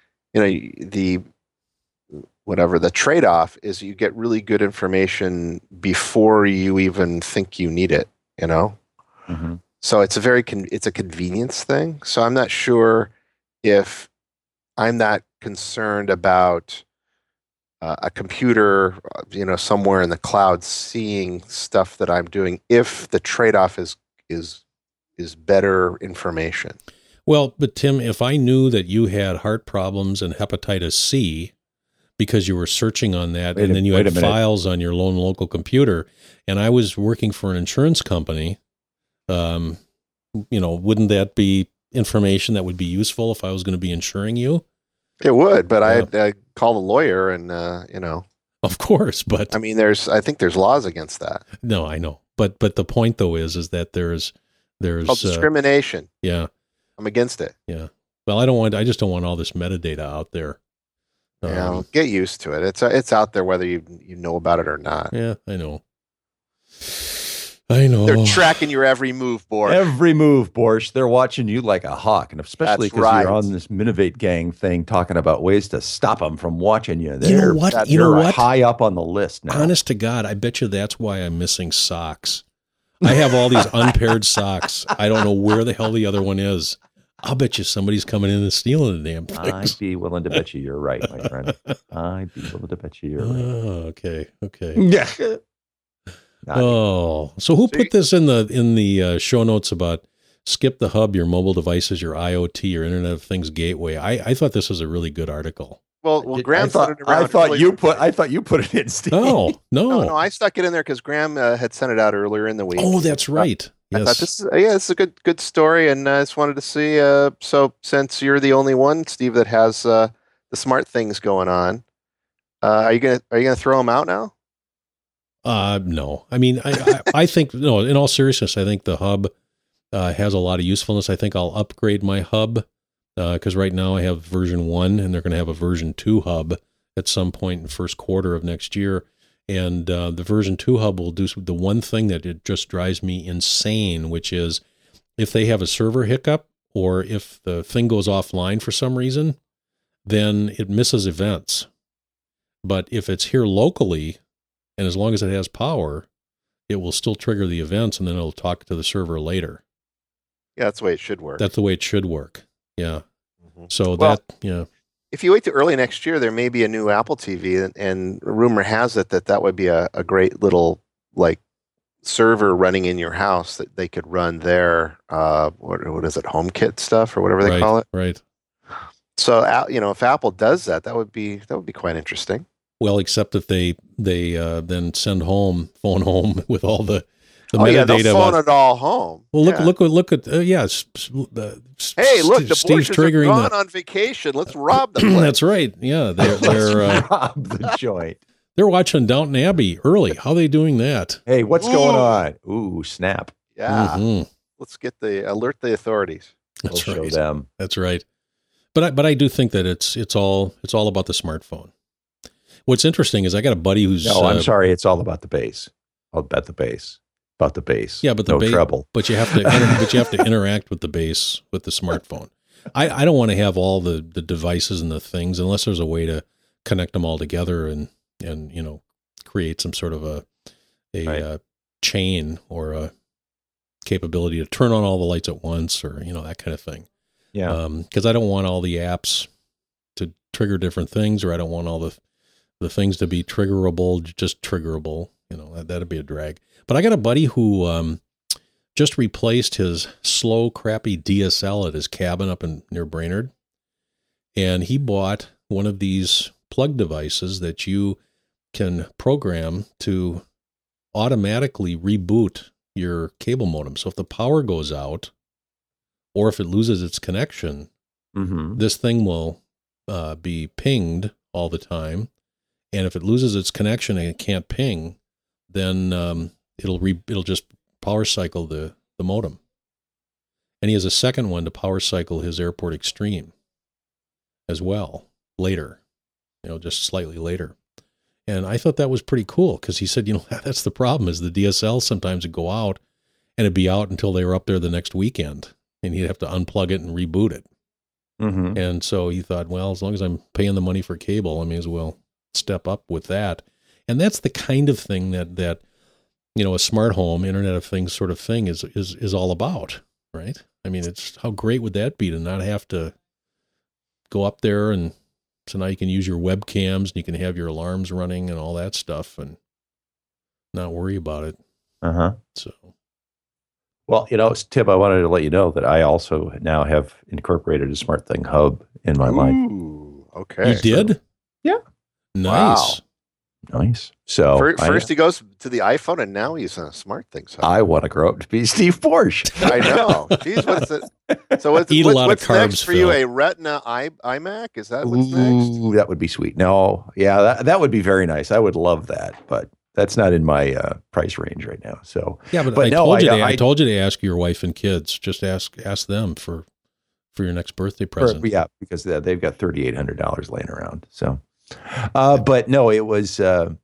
[SPEAKER 2] trade-off is you get really good information before you even think you need it.
[SPEAKER 3] Mm-hmm.
[SPEAKER 2] So it's a convenience thing. So I'm not sure if I'm not concerned about a computer, somewhere in the cloud seeing stuff that I'm doing if the trade-off is better information.
[SPEAKER 1] Well, but Tim, if I knew that you had heart problems and hepatitis C because you were searching on that, and then you had files on your lone local computer, and I was working for an insurance company, wouldn't that be information that would be useful if I was going to be insuring you?
[SPEAKER 2] It would, but I'd call the lawyer and,
[SPEAKER 1] Of course, but...
[SPEAKER 2] I mean, I think there's laws against that.
[SPEAKER 1] No, I know. But the point, though, is that there's
[SPEAKER 2] called discrimination.
[SPEAKER 1] Yeah.
[SPEAKER 2] I'm against it.
[SPEAKER 1] Yeah. Well, I just don't want all this metadata out there.
[SPEAKER 2] Get used to it. It's out there whether you know about it or not.
[SPEAKER 1] Yeah, I know. They're
[SPEAKER 2] tracking your every move, Borsch.
[SPEAKER 3] Every move, Borsch. They're watching you like a hawk, and especially because you're on this Minovate gang thing, talking about ways to stop them from watching you.
[SPEAKER 1] You know what?
[SPEAKER 3] High up on the list now.
[SPEAKER 1] Honest to God, I bet you that's why I'm missing socks. I have all these unpaired socks. I don't know where the hell the other one is. I'll bet you somebody's coming in and stealing the damn things.
[SPEAKER 3] I'd be willing to bet you you're right, my friend. I'd be willing to bet you you're right.
[SPEAKER 1] Okay.
[SPEAKER 3] Yeah.
[SPEAKER 1] So who put this in the show notes about skip the hub, your mobile devices, your IoT, your Internet of Things gateway? I thought this was a really good article.
[SPEAKER 2] Well, Graham
[SPEAKER 3] I thought you put it in, Steve.
[SPEAKER 1] No.
[SPEAKER 2] I stuck it in there because Graham had sent it out earlier in the week.
[SPEAKER 1] Oh, that's right.
[SPEAKER 2] I thought this is a good story, and I just wanted to see. So since you're the only one, Steve, that has the smart things going on, are you gonna throw them out now?
[SPEAKER 1] No. I mean, I think, no, in all seriousness, I think the hub has a lot of usefulness. I think I'll upgrade my hub because right now I have version 1 and they're going to have a version 2 hub at some point in the first quarter of next year. And the version 2 hub will do the one thing that it just drives me insane, which is if they have a server hiccup or if the thing goes offline for some reason, then it misses events. But if it's here locally, and as long as it has power, it will still trigger the events, and then it'll talk to the server later.
[SPEAKER 2] Yeah, that's the way it should work.
[SPEAKER 1] That's the way it should work. Yeah. Mm-hmm. So
[SPEAKER 2] if you wait till early next year, there may be a new Apple TV, and rumor has it that would be a great little server running in your house that they could run their what is it, HomeKit stuff or whatever they call it.
[SPEAKER 1] Right.
[SPEAKER 2] So if Apple does that would be quite interesting.
[SPEAKER 1] Well, except if they then send phone home with all the metadata.
[SPEAKER 2] Yeah, they'll phone it all home.
[SPEAKER 1] Well, look at
[SPEAKER 2] hey, look, the Steve's triggering gone on vacation. Let's rob the place.
[SPEAKER 1] That's right. Yeah, they're
[SPEAKER 3] rob the joint.
[SPEAKER 1] They're watching Downton Abbey early. How are they doing that?
[SPEAKER 3] Hey, what's going on? Ooh, snap.
[SPEAKER 2] Yeah. Mm-hmm. Let's alert the authorities.
[SPEAKER 1] That's
[SPEAKER 3] we'll
[SPEAKER 1] right.
[SPEAKER 3] Show them.
[SPEAKER 1] That's right. But I do think that it's all about the smartphone. What's interesting is I got a buddy who's...
[SPEAKER 3] No, I'm sorry. It's all about the bass. I'll bet the bass. About the bass.
[SPEAKER 1] Yeah, but the bass...
[SPEAKER 3] treble.
[SPEAKER 1] But you have to interact with the bass with the smartphone. I don't want to have all the devices and the things unless there's a way to connect them all together and create some sort of a chain or capability to turn on all the lights at once, or that kind of thing.
[SPEAKER 3] Yeah.
[SPEAKER 1] Because I don't want all the apps to trigger different things, or I don't want all the things to be triggerable, just triggerable. That'd be a drag. But I got a buddy who just replaced his slow, crappy DSL at his cabin up near Brainerd. And he bought one of these plug devices that you can program to automatically reboot your cable modem. So if the power goes out or if it loses its connection, this thing will be pinged all the time. And if it loses its connection and it can't ping, then it'll just power cycle the modem. And he has a second one to power cycle his Airport Extreme as well later, just slightly later. And I thought that was pretty cool because he said, that's the problem is the DSL sometimes would go out and it'd be out until they were up there the next weekend and he'd have to unplug it and reboot it. And so he thought, well, as long as I'm paying the money for cable, I may as well step up with that. And that's the kind of thing that a smart home, Internet of Things sort of thing is all about, right? I mean, it's how great would that be to not have to go up there, and so now you can use your webcams and you can have your alarms running and all that stuff and not worry about it. So,
[SPEAKER 3] well, Tim, I wanted to let you know that I also now have incorporated a SmartThing hub in my life.
[SPEAKER 2] Okay.
[SPEAKER 1] You did?
[SPEAKER 3] Yeah.
[SPEAKER 1] Nice.
[SPEAKER 3] Nice. So
[SPEAKER 2] first he goes to the iPhone, and now he's on a SmartThings hub.
[SPEAKER 3] I want to grow up to be Steve Porsche.
[SPEAKER 2] I know. Jeez, what's it? So what's
[SPEAKER 1] carbs,
[SPEAKER 2] next for you?
[SPEAKER 1] Phil.
[SPEAKER 2] A Retina iMac? Is that what's next?
[SPEAKER 3] That would be sweet. No, yeah, that would be very nice. I would love that, but that's not in my price range right now. So
[SPEAKER 1] yeah, but I told you to ask your wife and kids. Just ask them for your next birthday present.
[SPEAKER 3] Yeah, because they've got $3,800 laying around. So. But no, it was,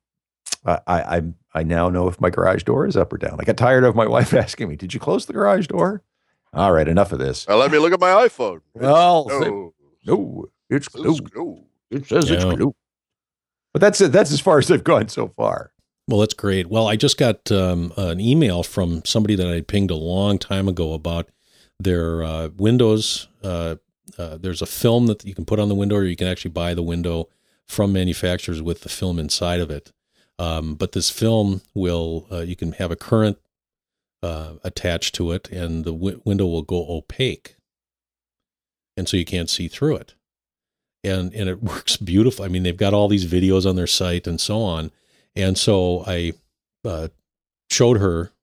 [SPEAKER 3] I now know if my garage door is up or down. I got tired of my wife asking me, did you close the garage door? All right, enough of this.
[SPEAKER 2] Let me look at my iPhone.
[SPEAKER 3] Well, no, it's glued. It says it's glued. But that's it. That's as far as I've gone so far.
[SPEAKER 1] Well, that's great. Well, I just got an email from somebody that I pinged a long time ago about their windows. There's a film that you can put on the window, or you can actually buy the window from manufacturers with the film inside of it. But this film will, you can have a current attached to it, and the window will go opaque. And so you can't see through it. And it works beautiful. I mean, they've got all these videos on their site and so on. And so I emailed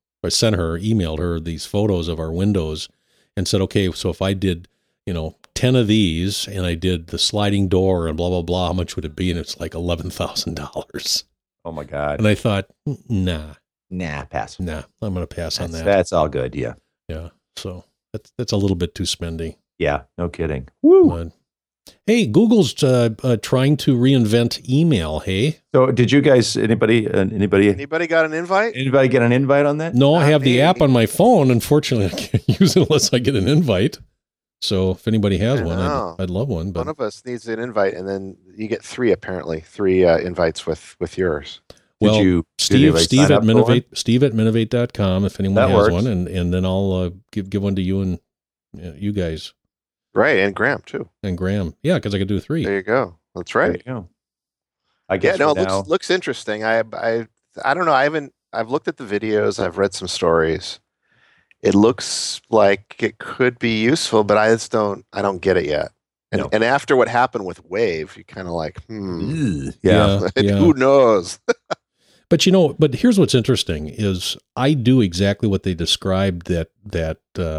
[SPEAKER 1] her these photos of our windows and said, okay, so if I did, 10 of these and I did the sliding door and blah, blah, blah, how much would it be? And it's like $11,000.
[SPEAKER 3] Oh my God.
[SPEAKER 1] And I thought, nah,
[SPEAKER 3] pass.
[SPEAKER 1] I'm going to pass on that.
[SPEAKER 3] That's all good. Yeah.
[SPEAKER 1] Yeah. So that's a little bit too spendy.
[SPEAKER 3] Yeah. No kidding. Woo.
[SPEAKER 1] Hey, Google's trying to reinvent email. Hey.
[SPEAKER 3] So did you guys, anybody got an invite? Anybody get an invite on that?
[SPEAKER 1] No, I have the app on my phone. Unfortunately, I can't use it unless I get an invite. So if anybody has one, I'd love one. But
[SPEAKER 2] one of us needs an invite, and then you get three invites with yours.
[SPEAKER 1] Well, Steve at Minovate.com if anyone has one, and then I'll give one to you and you guys.
[SPEAKER 2] Right, and Graham too.
[SPEAKER 1] And Graham, yeah, because I could do 3.
[SPEAKER 2] There you go. That's right.
[SPEAKER 3] There you go. I guess.
[SPEAKER 2] Yeah, no, it looks interesting. I don't know. I've looked at the videos. I've read some stories. It looks like it could be useful, but I don't get it yet. And after what happened with Wave, you kind of like,
[SPEAKER 1] Yeah.
[SPEAKER 2] Who knows?
[SPEAKER 1] But here's what's interesting is I do exactly what they described that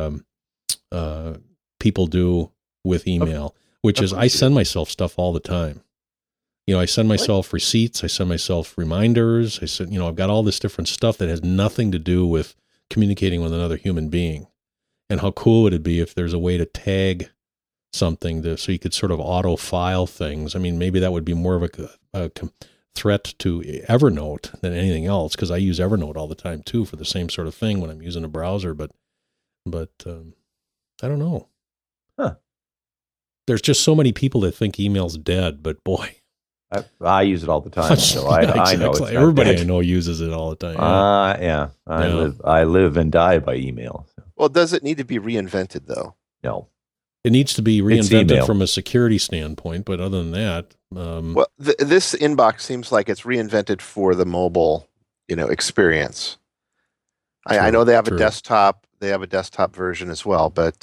[SPEAKER 1] people do with email, which is I send myself stuff all the time. I send myself receipts. I send myself reminders. I've got all this different stuff that has nothing to do with communicating with another human being. And how cool would it be if there's a way to tag something so you could sort of auto file things? I mean, maybe that would be more of a threat to Evernote than anything else, because I use Evernote all the time too for the same sort of thing when I'm using a browser. But I don't know.
[SPEAKER 3] Huh.
[SPEAKER 1] There's just so many people that think email's dead, but boy,
[SPEAKER 3] I use it all the time, so I know it's
[SPEAKER 1] exactly.
[SPEAKER 3] not
[SPEAKER 1] Everybody
[SPEAKER 3] bad.
[SPEAKER 1] I know uses it all the time.
[SPEAKER 3] Yeah. I live and die by email. So.
[SPEAKER 2] Well, does it need to be reinvented though?
[SPEAKER 3] No.
[SPEAKER 1] It needs to be
[SPEAKER 3] It's
[SPEAKER 1] reinvented
[SPEAKER 3] email.
[SPEAKER 1] from a security standpoint, but other than that,
[SPEAKER 2] Well, this inbox seems like it's reinvented for the mobile, experience. I know they have
[SPEAKER 1] true.
[SPEAKER 2] a desktop. They have a desktop version as well, but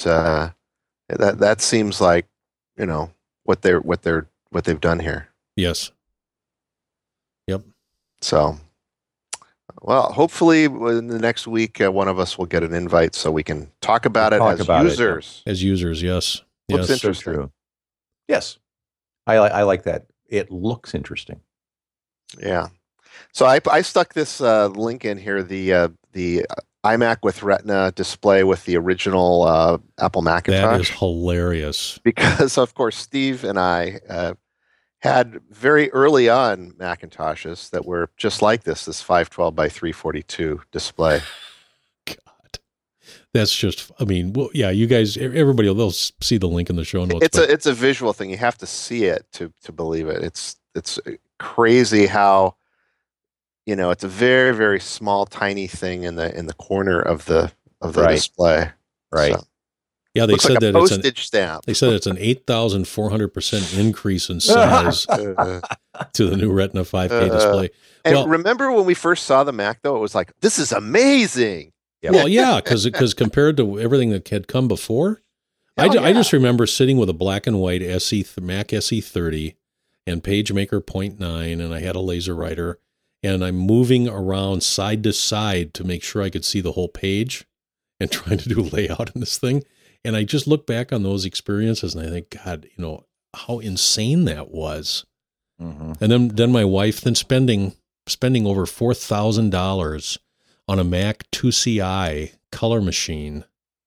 [SPEAKER 2] that seems like what they've done here.
[SPEAKER 1] yes. Yep.
[SPEAKER 2] So, well, hopefully in the next week, one of us will get an invite so we can talk about it as users.
[SPEAKER 1] As users, yes.
[SPEAKER 2] Looks
[SPEAKER 1] Yes.
[SPEAKER 2] interesting.
[SPEAKER 3] True. Yes. I like that. It looks interesting.
[SPEAKER 2] Yeah. So I stuck this link in here, the iMac with Retina display with the original Apple Macintosh.
[SPEAKER 1] That is hilarious.
[SPEAKER 2] Because, of course, Steve and I had very early on Macintoshes that were just like this 512 by 342 display.
[SPEAKER 1] God. That's just, I mean, well, yeah, you guys, everybody, they'll see the link in the show notes.
[SPEAKER 2] It's a visual thing. You have to see it to believe it. It's crazy how, it's a very, very small, tiny thing in the corner of the
[SPEAKER 3] Right.
[SPEAKER 2] display.
[SPEAKER 3] Right.
[SPEAKER 2] So,
[SPEAKER 1] Yeah, they
[SPEAKER 2] looks
[SPEAKER 1] said
[SPEAKER 2] like a
[SPEAKER 1] that it's
[SPEAKER 2] postage stamp.
[SPEAKER 1] they said it's an 8,400% increase in size
[SPEAKER 2] Uh,
[SPEAKER 1] to the new Retina 5K display.
[SPEAKER 2] and
[SPEAKER 1] Well-
[SPEAKER 2] remember when we first saw the Mac, though, it was like, this is amazing.
[SPEAKER 3] Yep.
[SPEAKER 1] Well, yeah, because compared to everything that had come before, I
[SPEAKER 2] yeah.
[SPEAKER 1] just remember sitting with a black and white Mac SE30 and PageMaker 0.9, and I had a laser writer, and I'm moving around side to side to make sure I could see the whole page and trying to do layout in this thing. And I just look back on those experiences and I think, God, how insane that was.
[SPEAKER 3] Mm-hmm.
[SPEAKER 1] And then my wife spending over $4,000 on a Mac 2CI color machine,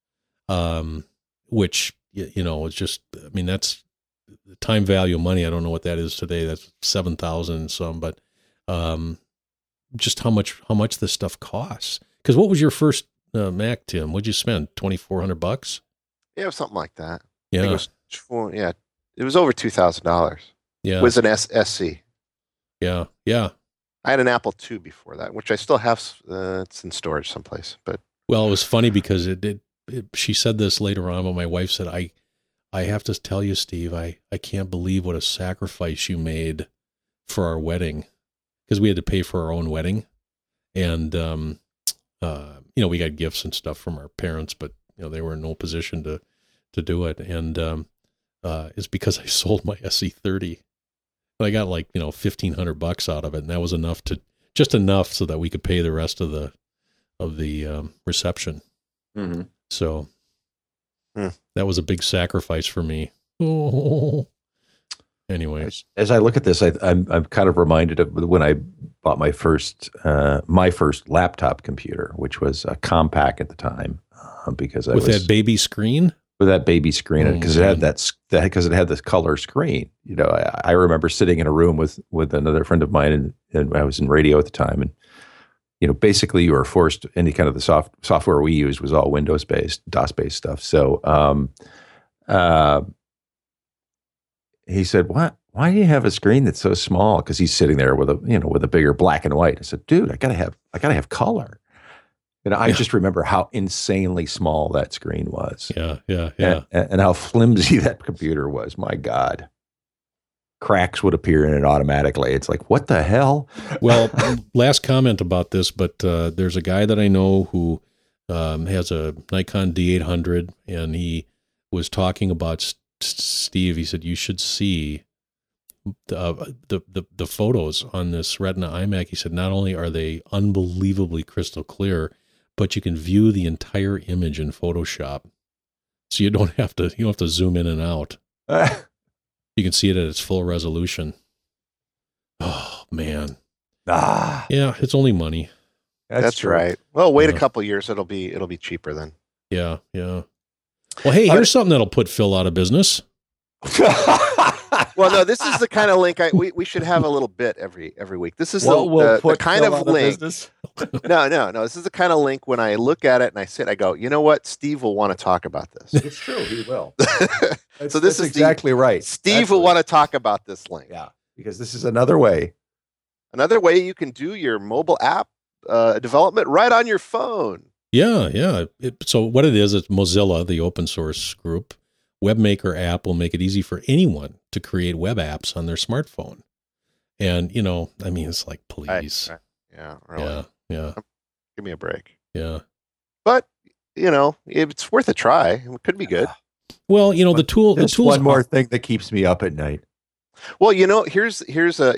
[SPEAKER 1] which, it's just, I mean, that's the time value of money. I don't know what that is today. That's 7,000 and some, but just how much this stuff costs. Because what was your first Mac, Tim? What'd you spend? $2,400?
[SPEAKER 2] Yeah, it was something like that.
[SPEAKER 1] Yeah.
[SPEAKER 2] I think it was over $2,000.
[SPEAKER 1] Yeah.
[SPEAKER 2] It was an SC.
[SPEAKER 1] Yeah. Yeah.
[SPEAKER 2] I had an Apple II before that, which I still have. It's in storage someplace. But
[SPEAKER 1] Well, it was funny because she said this later on, but my wife said, I have to tell you, Steve, I can't believe what a sacrifice you made for our wedding, because we had to pay for our own wedding. And, we got gifts and stuff from our parents, but they were in no position to do it. And it's because I sold my SE30. I got like, $1,500 out of it. And that was enough so that we could pay the rest of the reception.
[SPEAKER 3] Mm-hmm.
[SPEAKER 1] So that was a big sacrifice for me. Oh. Anyway,
[SPEAKER 3] As I look at this, I'm kind of reminded of when I bought my first laptop computer, which was a Compaq at the time, because
[SPEAKER 1] that baby screen.
[SPEAKER 3] With that baby screen, because it had because it had this color screen. I remember sitting in a room with another friend of mine, and I was in radio at the time, and basically you were forced. Any kind of the software we used was all Windows based, DOS based stuff. So, he said, "What? Why do you have a screen that's so small?" Because he's sitting there with a bigger black and white. I said, "Dude, I gotta have color." I just remember how insanely small that screen was.
[SPEAKER 1] Yeah.
[SPEAKER 3] And how flimsy that computer was. My God. Cracks would appear in it automatically. It's like, what the hell?
[SPEAKER 1] Well, last comment about this, but there's a guy that I know who has a Nikon D800, and he was talking about Steve. He said, you should see the photos on this Retina iMac. He said, not only are they unbelievably crystal clear, but you can view the entire image in Photoshop. So you don't have to zoom in and out. You can see it at its full resolution. Oh man. Yeah, it's only money.
[SPEAKER 2] That's right. Well, wait a couple years, it'll be cheaper then.
[SPEAKER 1] Yeah. Well, hey, here's something that'll put Phil out of business.
[SPEAKER 2] Well, no, this is the kind of link we should have a little bit every week. This is the kind of link. No. This is the kind of link when I look at it and I go, you know what? Steve will want to talk about this.
[SPEAKER 3] It's true. He will.
[SPEAKER 2] So this is
[SPEAKER 3] exactly right.
[SPEAKER 2] Steve will want to talk about this link.
[SPEAKER 3] Yeah. because this is another way.
[SPEAKER 2] Another way you can do your mobile app development right on your phone.
[SPEAKER 1] Yeah. So what it is, it's Mozilla, the open source group. WebMaker app will make it easy for anyone to create web apps on their smartphone. And, it's like, please.
[SPEAKER 2] Right. Yeah, really.
[SPEAKER 1] Yeah.
[SPEAKER 2] Give me a break.
[SPEAKER 1] Yeah.
[SPEAKER 2] But, it's worth a try. It could be good.
[SPEAKER 1] Well, the tool.
[SPEAKER 3] There's one more thing that keeps me up at night.
[SPEAKER 2] Well, here's a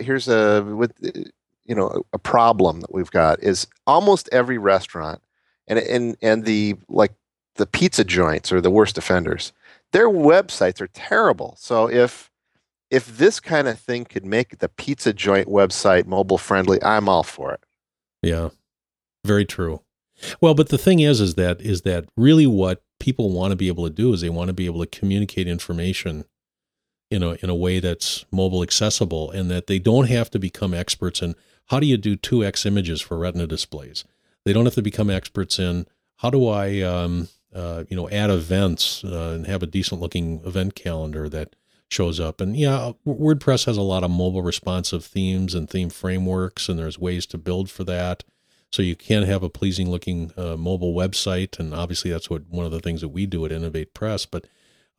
[SPEAKER 2] problem that we've got is almost every restaurant and the pizza joints are the worst offenders. Their websites are terrible. So if this kind of thing could make the pizza joint website mobile friendly, I'm all for it.
[SPEAKER 1] Yeah, very true. Well, but the thing is that really what people want to be able to do is they want to be able to communicate information in a way that's mobile accessible, and that they don't have to become experts in how do you do 2x images for retina displays. They don't have to become experts in how do I add events and have a decent looking event calendar that shows up. And WordPress has a lot of mobile responsive themes and theme frameworks, and there's ways to build for that. So you can have a pleasing looking mobile website. And obviously that's one of the things that we do at Innovate Press, but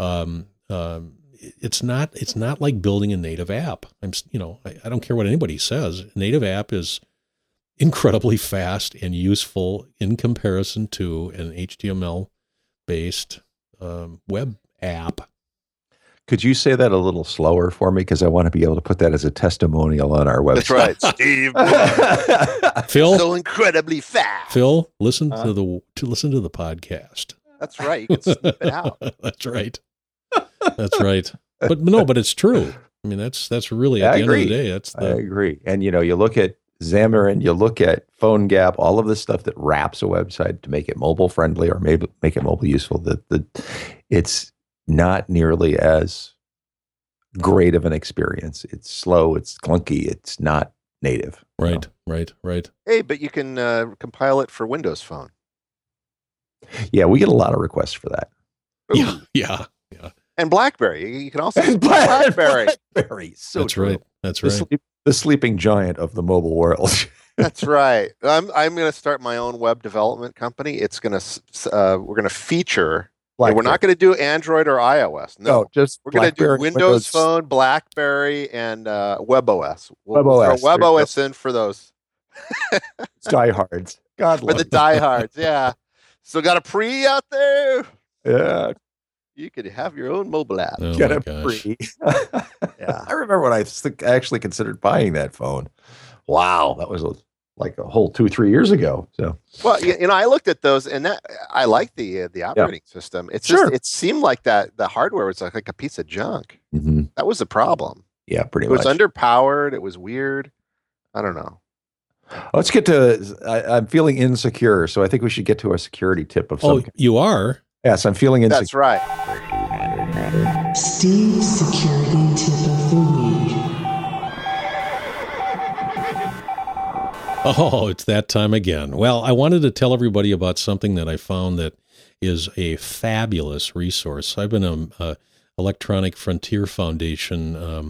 [SPEAKER 1] it's not like building a native app. I don't care what anybody says. Native app is incredibly fast and useful in comparison to an HTML based web app.
[SPEAKER 3] Could you say that a little slower for me? Because I want to be able to put that as a testimonial on our website.
[SPEAKER 2] That's right, Steve.
[SPEAKER 1] Phil,
[SPEAKER 2] so incredibly fast.
[SPEAKER 1] Phil, listen to the podcast.
[SPEAKER 2] That's right. You can sniff it out.
[SPEAKER 1] That's right. That's right. But it's true. I mean, that's really at the end of the day. I
[SPEAKER 3] agree. And you look at Xamarin, you look at PhoneGap, all of the stuff that wraps a website to make it mobile friendly or maybe make it mobile useful. It's not nearly as great of an experience. It's slow. It's clunky. It's not native.
[SPEAKER 1] Right.
[SPEAKER 2] Hey, but you can compile it for Windows Phone.
[SPEAKER 3] Yeah, we get a lot of requests for that.
[SPEAKER 1] Ooh. Yeah.
[SPEAKER 2] And BlackBerry. You can also use BlackBerry.
[SPEAKER 3] So
[SPEAKER 1] that's
[SPEAKER 3] true.
[SPEAKER 1] right. That's right.
[SPEAKER 3] The sleeping giant of the mobile world.
[SPEAKER 2] That's right. I'm going to start my own web development company. It's going to we're going to feature. We're not going to do Android or iOS. No,
[SPEAKER 3] just
[SPEAKER 2] we're going to do Windows Phone, BlackBerry, and WebOS. We'll
[SPEAKER 3] WebOS.
[SPEAKER 2] throw WebOS in for those
[SPEAKER 3] diehards. God
[SPEAKER 2] for the diehards. Yeah. Still got a pre out there.
[SPEAKER 3] Yeah.
[SPEAKER 2] You could have your own mobile app.
[SPEAKER 1] Oh,
[SPEAKER 3] get it free.
[SPEAKER 2] Yeah.
[SPEAKER 3] I remember when I actually considered buying that phone. Wow, that was like a whole 2-3 years ago. So,
[SPEAKER 2] well, I looked at those, and that I like the operating system. It's just it seemed like that the hardware was like a piece of junk.
[SPEAKER 3] Mm-hmm.
[SPEAKER 2] That was the problem.
[SPEAKER 3] Yeah, pretty
[SPEAKER 2] much. It was underpowered. It was weird. I don't know.
[SPEAKER 3] Let's get to. I'm feeling insecure, so I think we should get to a security tip of some kind.
[SPEAKER 1] You are?
[SPEAKER 3] Yes, I'm feeling insecure.
[SPEAKER 2] That's right.
[SPEAKER 4] Steve's security tip of the week.
[SPEAKER 1] Oh, it's that time again. Well, I wanted to tell everybody about something that I found that is a fabulous resource. I've been a Electronic Frontier Foundation,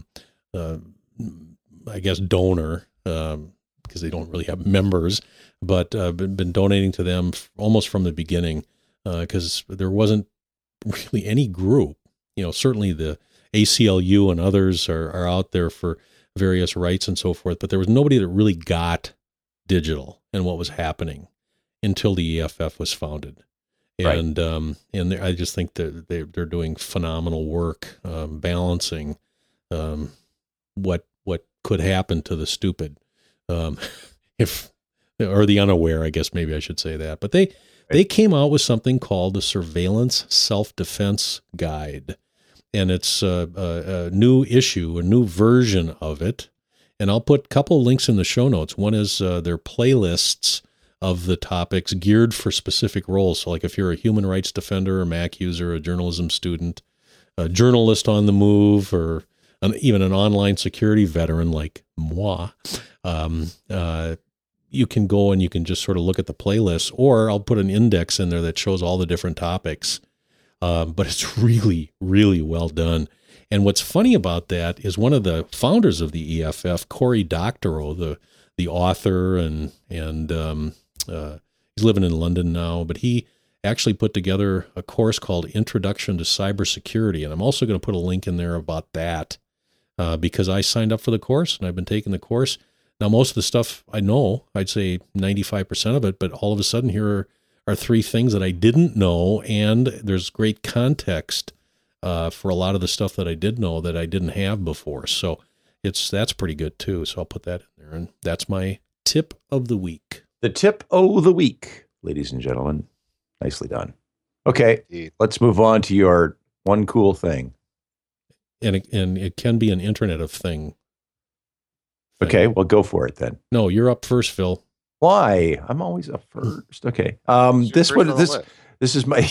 [SPEAKER 1] I guess, donor, because they don't really have members, but been donating to them almost from the beginning, because there wasn't really any group. Certainly the ACLU and others are out there for various rights and so forth, but there was nobody that really got digital and what was happening until the EFF was founded. And I just think that they're doing phenomenal work balancing what could happen to the stupid, or the unaware, I guess maybe I should say that. But they came out with something called the Surveillance Self-Defense Guide, and it's a new issue, a new version of it. And I'll put a couple of links in the show notes. One is their playlists of the topics geared for specific roles. So like if you're a human rights defender, a Mac user, a journalism student, a journalist on the move, or even an online security veteran like moi, you can go and you can just sort of look at the playlist, or I'll put an index in there that shows all the different topics. But it's really, really well done. And what's funny about that is one of the founders of the EFF, Cory Doctorow, the author, and he's living in London now, but he actually put together a course called Introduction to Cybersecurity. And I'm also going to put a link in there about that because I signed up for the course and I've been taking the course. Now, most of the stuff I know, I'd say 95% of it, but all of a sudden here are 3 things that I didn't know, and there's great context for a lot of the stuff that I did know that I didn't have before. So that's pretty good too. So I'll put that in there, and that's my tip of the week.
[SPEAKER 3] The tip of the week, ladies and gentlemen. Nicely done. Okay,
[SPEAKER 2] Indeed.
[SPEAKER 3] let's move on to your one cool thing.
[SPEAKER 1] And it can be an Internet of Thing.
[SPEAKER 3] Okay, well, go for it then.
[SPEAKER 1] No, you're up first, Phil.
[SPEAKER 3] Why? I'm always up first. Okay.
[SPEAKER 2] This
[SPEAKER 3] This is my.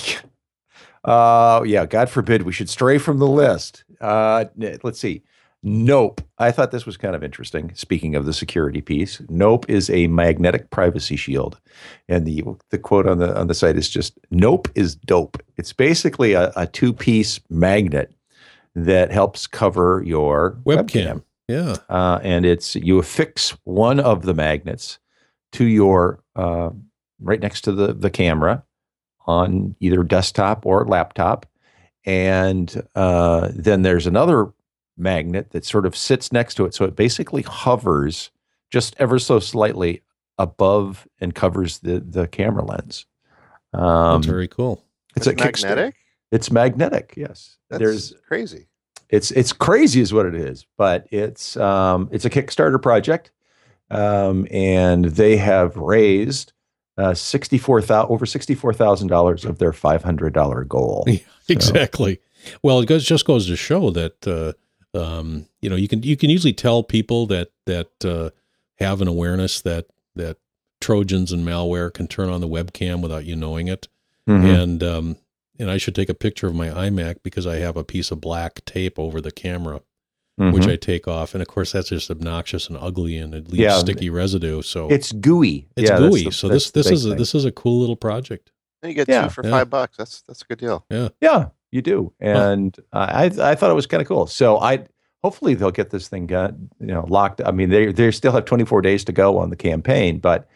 [SPEAKER 3] God forbid we should stray from the list. Let's see. Nope. I thought this was kind of interesting. Speaking of the security piece, Nope is a magnetic privacy shield, and the quote on the site is just Nope is dope. It's basically a 2-piece magnet that helps cover your webcam.
[SPEAKER 1] Yeah.
[SPEAKER 3] And you affix one of the magnets to your right next to the camera on either desktop or laptop, and then there's another magnet that sort of sits next to it, so it basically hovers just ever so slightly above and covers the camera lens.
[SPEAKER 1] That's very cool.
[SPEAKER 3] It's a
[SPEAKER 2] magnetic.
[SPEAKER 3] It's magnetic. Yes,
[SPEAKER 2] That's crazy.
[SPEAKER 3] It's crazy is what it is, but it's a Kickstarter project, and they have raised over $64,000 of their $500 goal.
[SPEAKER 1] Exactly. Well, it just goes to show that you can usually tell people that have an awareness that Trojans and malware can turn on the webcam without you knowing it, and I should take a picture of my iMac because I have a piece of black tape over the camera, which I take off. And of course, that's just obnoxious and ugly, and it leaves sticky residue. So
[SPEAKER 3] it's gooey.
[SPEAKER 1] It's gooey. So this is a cool little project.
[SPEAKER 2] And you get 2 for $5. That's a good deal.
[SPEAKER 3] Yeah, you do. And I thought it was kind of cool. So hopefully they'll get this thing locked. I mean, they still have 24 days to go on the campaign, but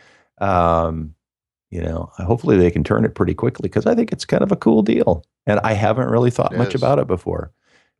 [SPEAKER 3] hopefully they can turn it pretty quickly because I think it's kind of a cool deal. And I haven't really thought much about it before.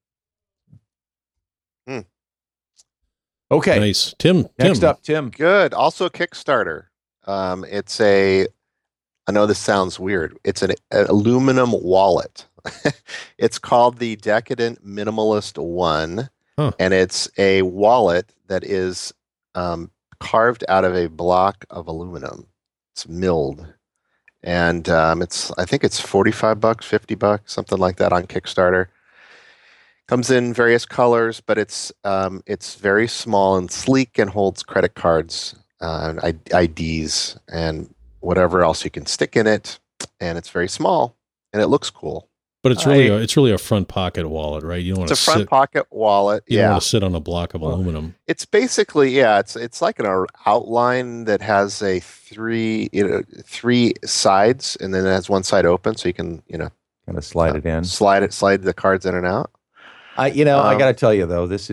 [SPEAKER 3] Okay.
[SPEAKER 1] Nice. Tim.
[SPEAKER 3] Next up, Tim.
[SPEAKER 2] Good. Also Kickstarter. I know this sounds weird. It's an aluminum wallet. It's called the Decadent Minimalist One. And it's a wallet that is carved out of a block of aluminum. It's milled, and I think it's $45, $50, something like that on Kickstarter. Comes in various colors, but it's very small and sleek and holds credit cards, IDs, and whatever else you can stick in it. And it's very small, and it looks cool.
[SPEAKER 1] But it's really a front pocket wallet, right? You don't want to
[SPEAKER 2] It's a front pocket wallet.
[SPEAKER 1] You don't want to sit on a block of aluminum.
[SPEAKER 2] It's basically, it's like an outline that has a 3 sides, and then it has one side open, so you can kind
[SPEAKER 3] of slide it in,
[SPEAKER 2] slide the cards in and out.
[SPEAKER 3] I got to tell you though, this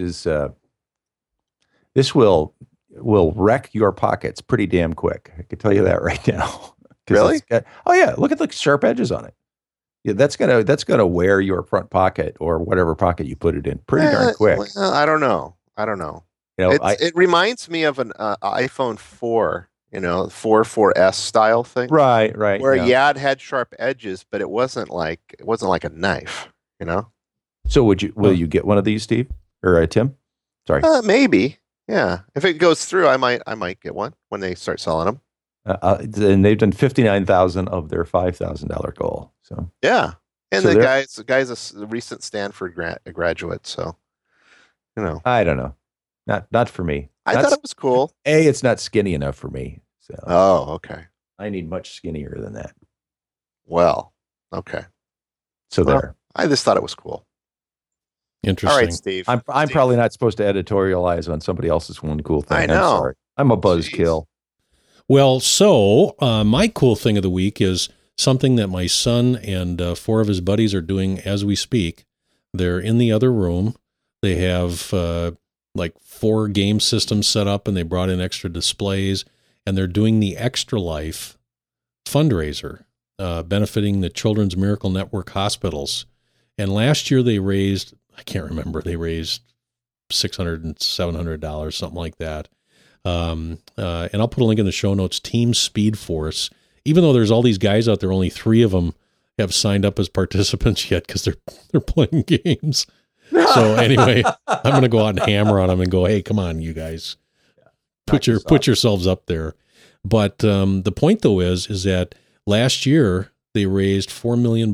[SPEAKER 3] will wreck your pockets pretty damn quick. I can tell you that right now.
[SPEAKER 2] Really?
[SPEAKER 3] Look at the sharp edges on it. Yeah, that's gonna wear your front pocket or whatever pocket you put it in pretty darn quick.
[SPEAKER 2] Well, I don't know. It reminds me of an iPhone 4, 4S style thing.
[SPEAKER 3] Right.
[SPEAKER 2] Where it had sharp edges, but it wasn't like a knife.
[SPEAKER 3] So will you get one of these, Steve or Tim? Sorry.
[SPEAKER 2] Maybe. Yeah. If it goes through, I might get one when they start selling them.
[SPEAKER 3] And they've done 59,000 of their $5,000 goal. So
[SPEAKER 2] yeah, and the guy's a recent Stanford graduate. So,
[SPEAKER 3] I don't know, not for me.
[SPEAKER 2] I thought it was cool.
[SPEAKER 3] It's not skinny enough for me. So
[SPEAKER 2] okay.
[SPEAKER 3] I need much skinnier than that.
[SPEAKER 2] Well, okay.
[SPEAKER 3] So there.
[SPEAKER 2] I just thought it was cool.
[SPEAKER 1] Interesting.
[SPEAKER 2] All right, Steve.
[SPEAKER 3] I'm probably not supposed to editorialize on somebody else's one cool thing.
[SPEAKER 2] I know.
[SPEAKER 3] I'm sorry. I'm a buzzkill.
[SPEAKER 1] Well, so my cool thing of the week is something that my son and 4 of his buddies are doing as we speak. They're in the other room. They have like 4 game systems set up, and they brought in extra displays, and they're doing the Extra Life fundraiser, benefiting the Children's Miracle Network hospitals. And last year they raised, I can't remember, they raised $600 and $700, something like that. And I'll put a link in the show notes. Team Speed Force. Even though there's all these guys out there, only 3 of them have signed up as participants yet because they're playing games. So anyway, I'm going to go out and hammer on them and go, hey, come on, you guys, put yourselves up there. But the point though is that last year they raised $4 million.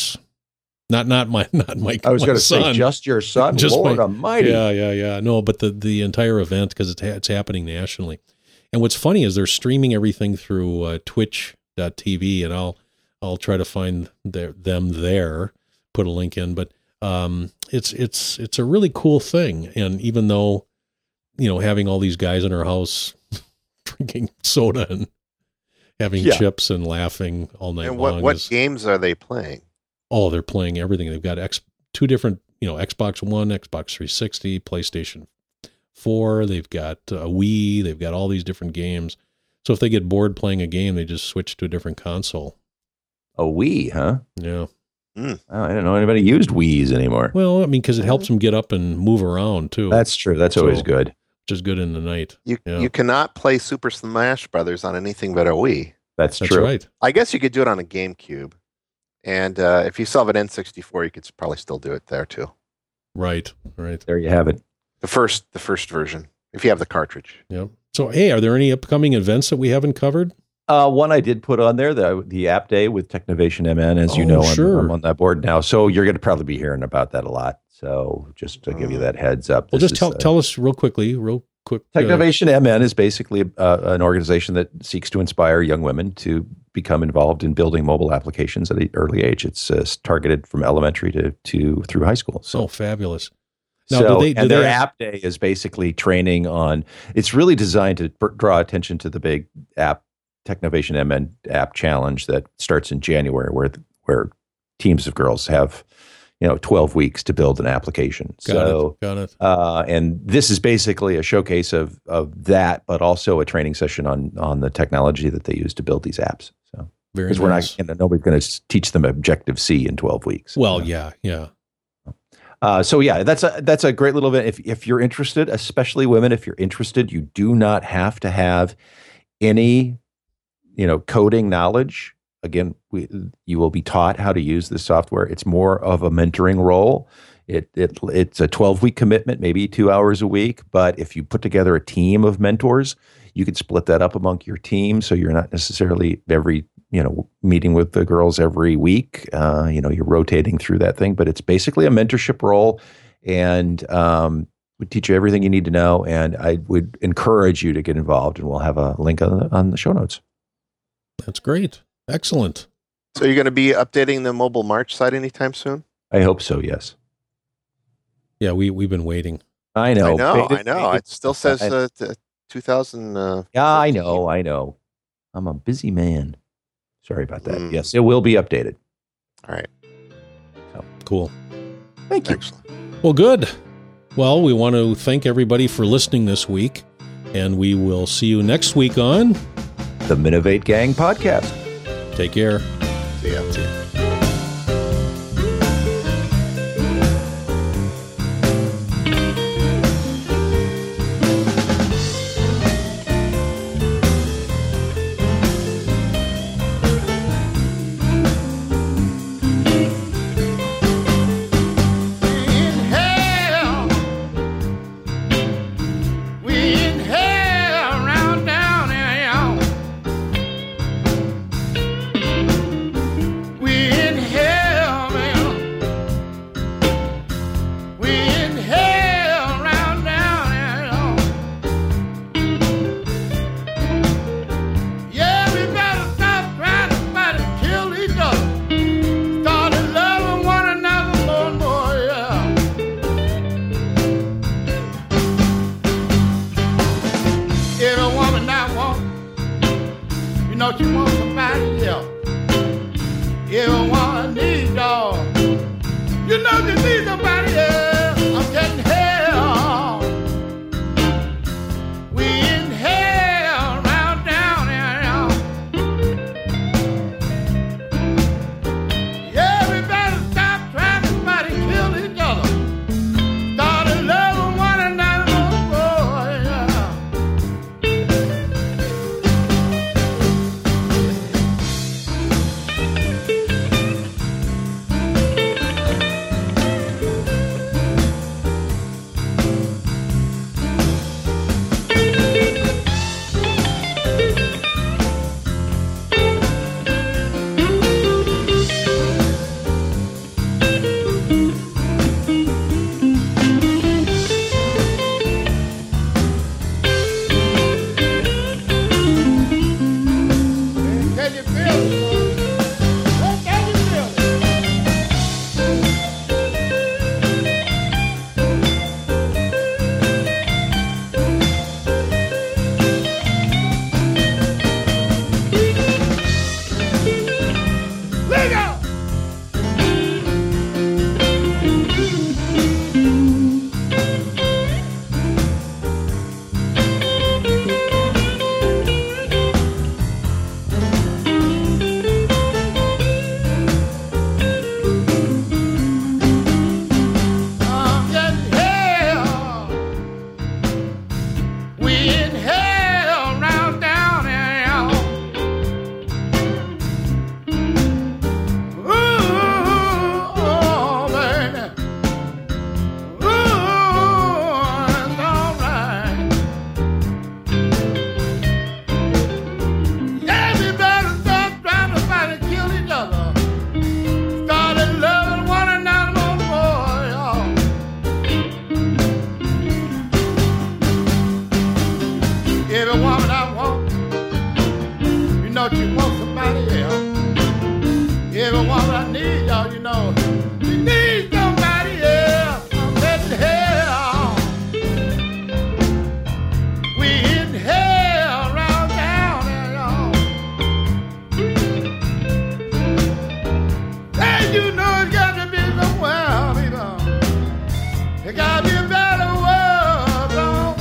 [SPEAKER 1] Not Mike.
[SPEAKER 3] I was going to
[SPEAKER 1] son.
[SPEAKER 3] say just your son.
[SPEAKER 1] Just
[SPEAKER 3] Lord Almighty.
[SPEAKER 1] Yeah. No, but the entire event, because it's happening nationally. And what's funny is they're streaming everything through Twitch.tv, and I'll try to find them there, put a link in. But it's a really cool thing. And even though, having all these guys in our house drinking soda and having chips and laughing all night
[SPEAKER 2] and
[SPEAKER 1] long.
[SPEAKER 2] What games are they playing?
[SPEAKER 1] Oh, they're playing everything. They've got 2 different, Xbox One, Xbox 360, PlayStation 4. They've got a Wii. They've got all these different games. So if they get bored playing a game, they just switch to a different console.
[SPEAKER 3] A Wii, huh?
[SPEAKER 1] Yeah.
[SPEAKER 3] Oh, I don't know anybody used Wiis anymore.
[SPEAKER 1] Well, I mean, because it helps them get up and move around too.
[SPEAKER 3] That's true. That's always good.
[SPEAKER 1] Which is good in the night.
[SPEAKER 2] You cannot play Super Smash Brothers on anything but a Wii.
[SPEAKER 3] That's
[SPEAKER 1] That's
[SPEAKER 3] true.
[SPEAKER 1] right.
[SPEAKER 2] I guess you could do it on a GameCube. And if you still have an N64, you could probably still do it there too.
[SPEAKER 1] Right.
[SPEAKER 3] There you have it.
[SPEAKER 2] The first version, if you have the cartridge.
[SPEAKER 1] Yep. So, hey, are there any upcoming events that we haven't covered?
[SPEAKER 3] One I did put on there, the App Day with Technovation MN, as you know,
[SPEAKER 1] sure.
[SPEAKER 3] I'm on that board now. So you're going to probably be hearing about that a lot. So just to give you that heads up.
[SPEAKER 1] Well, just tell us real quick.
[SPEAKER 3] Technovation MN is basically an organization that seeks to inspire young women to become involved in building mobile applications at an early age. It's targeted from elementary to through high school. So
[SPEAKER 1] fabulous. Now,
[SPEAKER 3] their App Day is basically training on. It's really designed to draw attention to the big app Technovation MN app challenge that starts in January, where teams of girls have 12 weeks to build an application.
[SPEAKER 1] Got it.
[SPEAKER 3] And this is basically a showcase of that, but also a training session on the technology that they use to build these apps. So
[SPEAKER 1] because
[SPEAKER 3] we're not, nobody's going to teach them Objective-C in 12 weeks.
[SPEAKER 1] Well, yeah.
[SPEAKER 3] So yeah, that's a great little event. If you're interested, especially women, if you're interested, you do not have to have any, coding knowledge. Again, you will be taught how to use this software. It's more of a mentoring role. It's a 12-week commitment, maybe 2 hours a week. But if you put together a team of mentors, you could split that up among your team. So you're not necessarily meeting with the girls every week. You're rotating through that thing. But it's basically a mentorship role, and we teach you everything you need to know. And I would encourage you to get involved. And we'll have a link on the show notes.
[SPEAKER 1] That's great. Excellent.
[SPEAKER 2] So you're going to be updating the Mobile March site anytime soon?
[SPEAKER 3] I hope so, yes.
[SPEAKER 1] Yeah, we've been waiting.
[SPEAKER 3] I know.
[SPEAKER 2] I know. It still says 2000.
[SPEAKER 3] Yeah, I know. I'm a busy man. Sorry about that. Yes, it will be updated.
[SPEAKER 2] All right.
[SPEAKER 3] So,
[SPEAKER 1] cool.
[SPEAKER 3] Thank you.
[SPEAKER 2] Excellent.
[SPEAKER 1] Well, good. Well, we want to thank everybody for listening this week, and we will see you next week on
[SPEAKER 3] the Minovate Gang Podcast.
[SPEAKER 1] Take care.
[SPEAKER 2] See ya.
[SPEAKER 5] You know you need somebody. you feel it, boy. Can you feel it? Let go! Every woman I want, you know she wants somebody else. Every woman I need, y'all, you know, she needs somebody else. I'm heading hell. We in hell around down there, y'all. And you know it's got to be somewhere, people. It got to be a better world somewhere.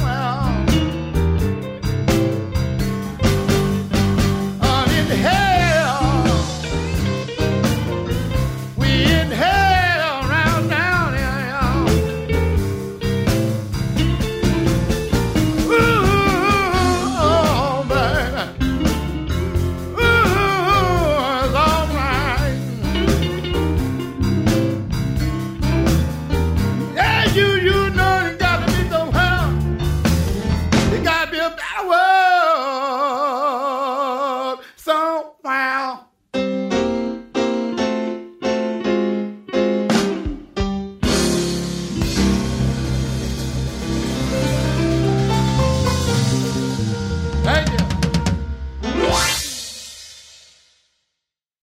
[SPEAKER 5] Wow.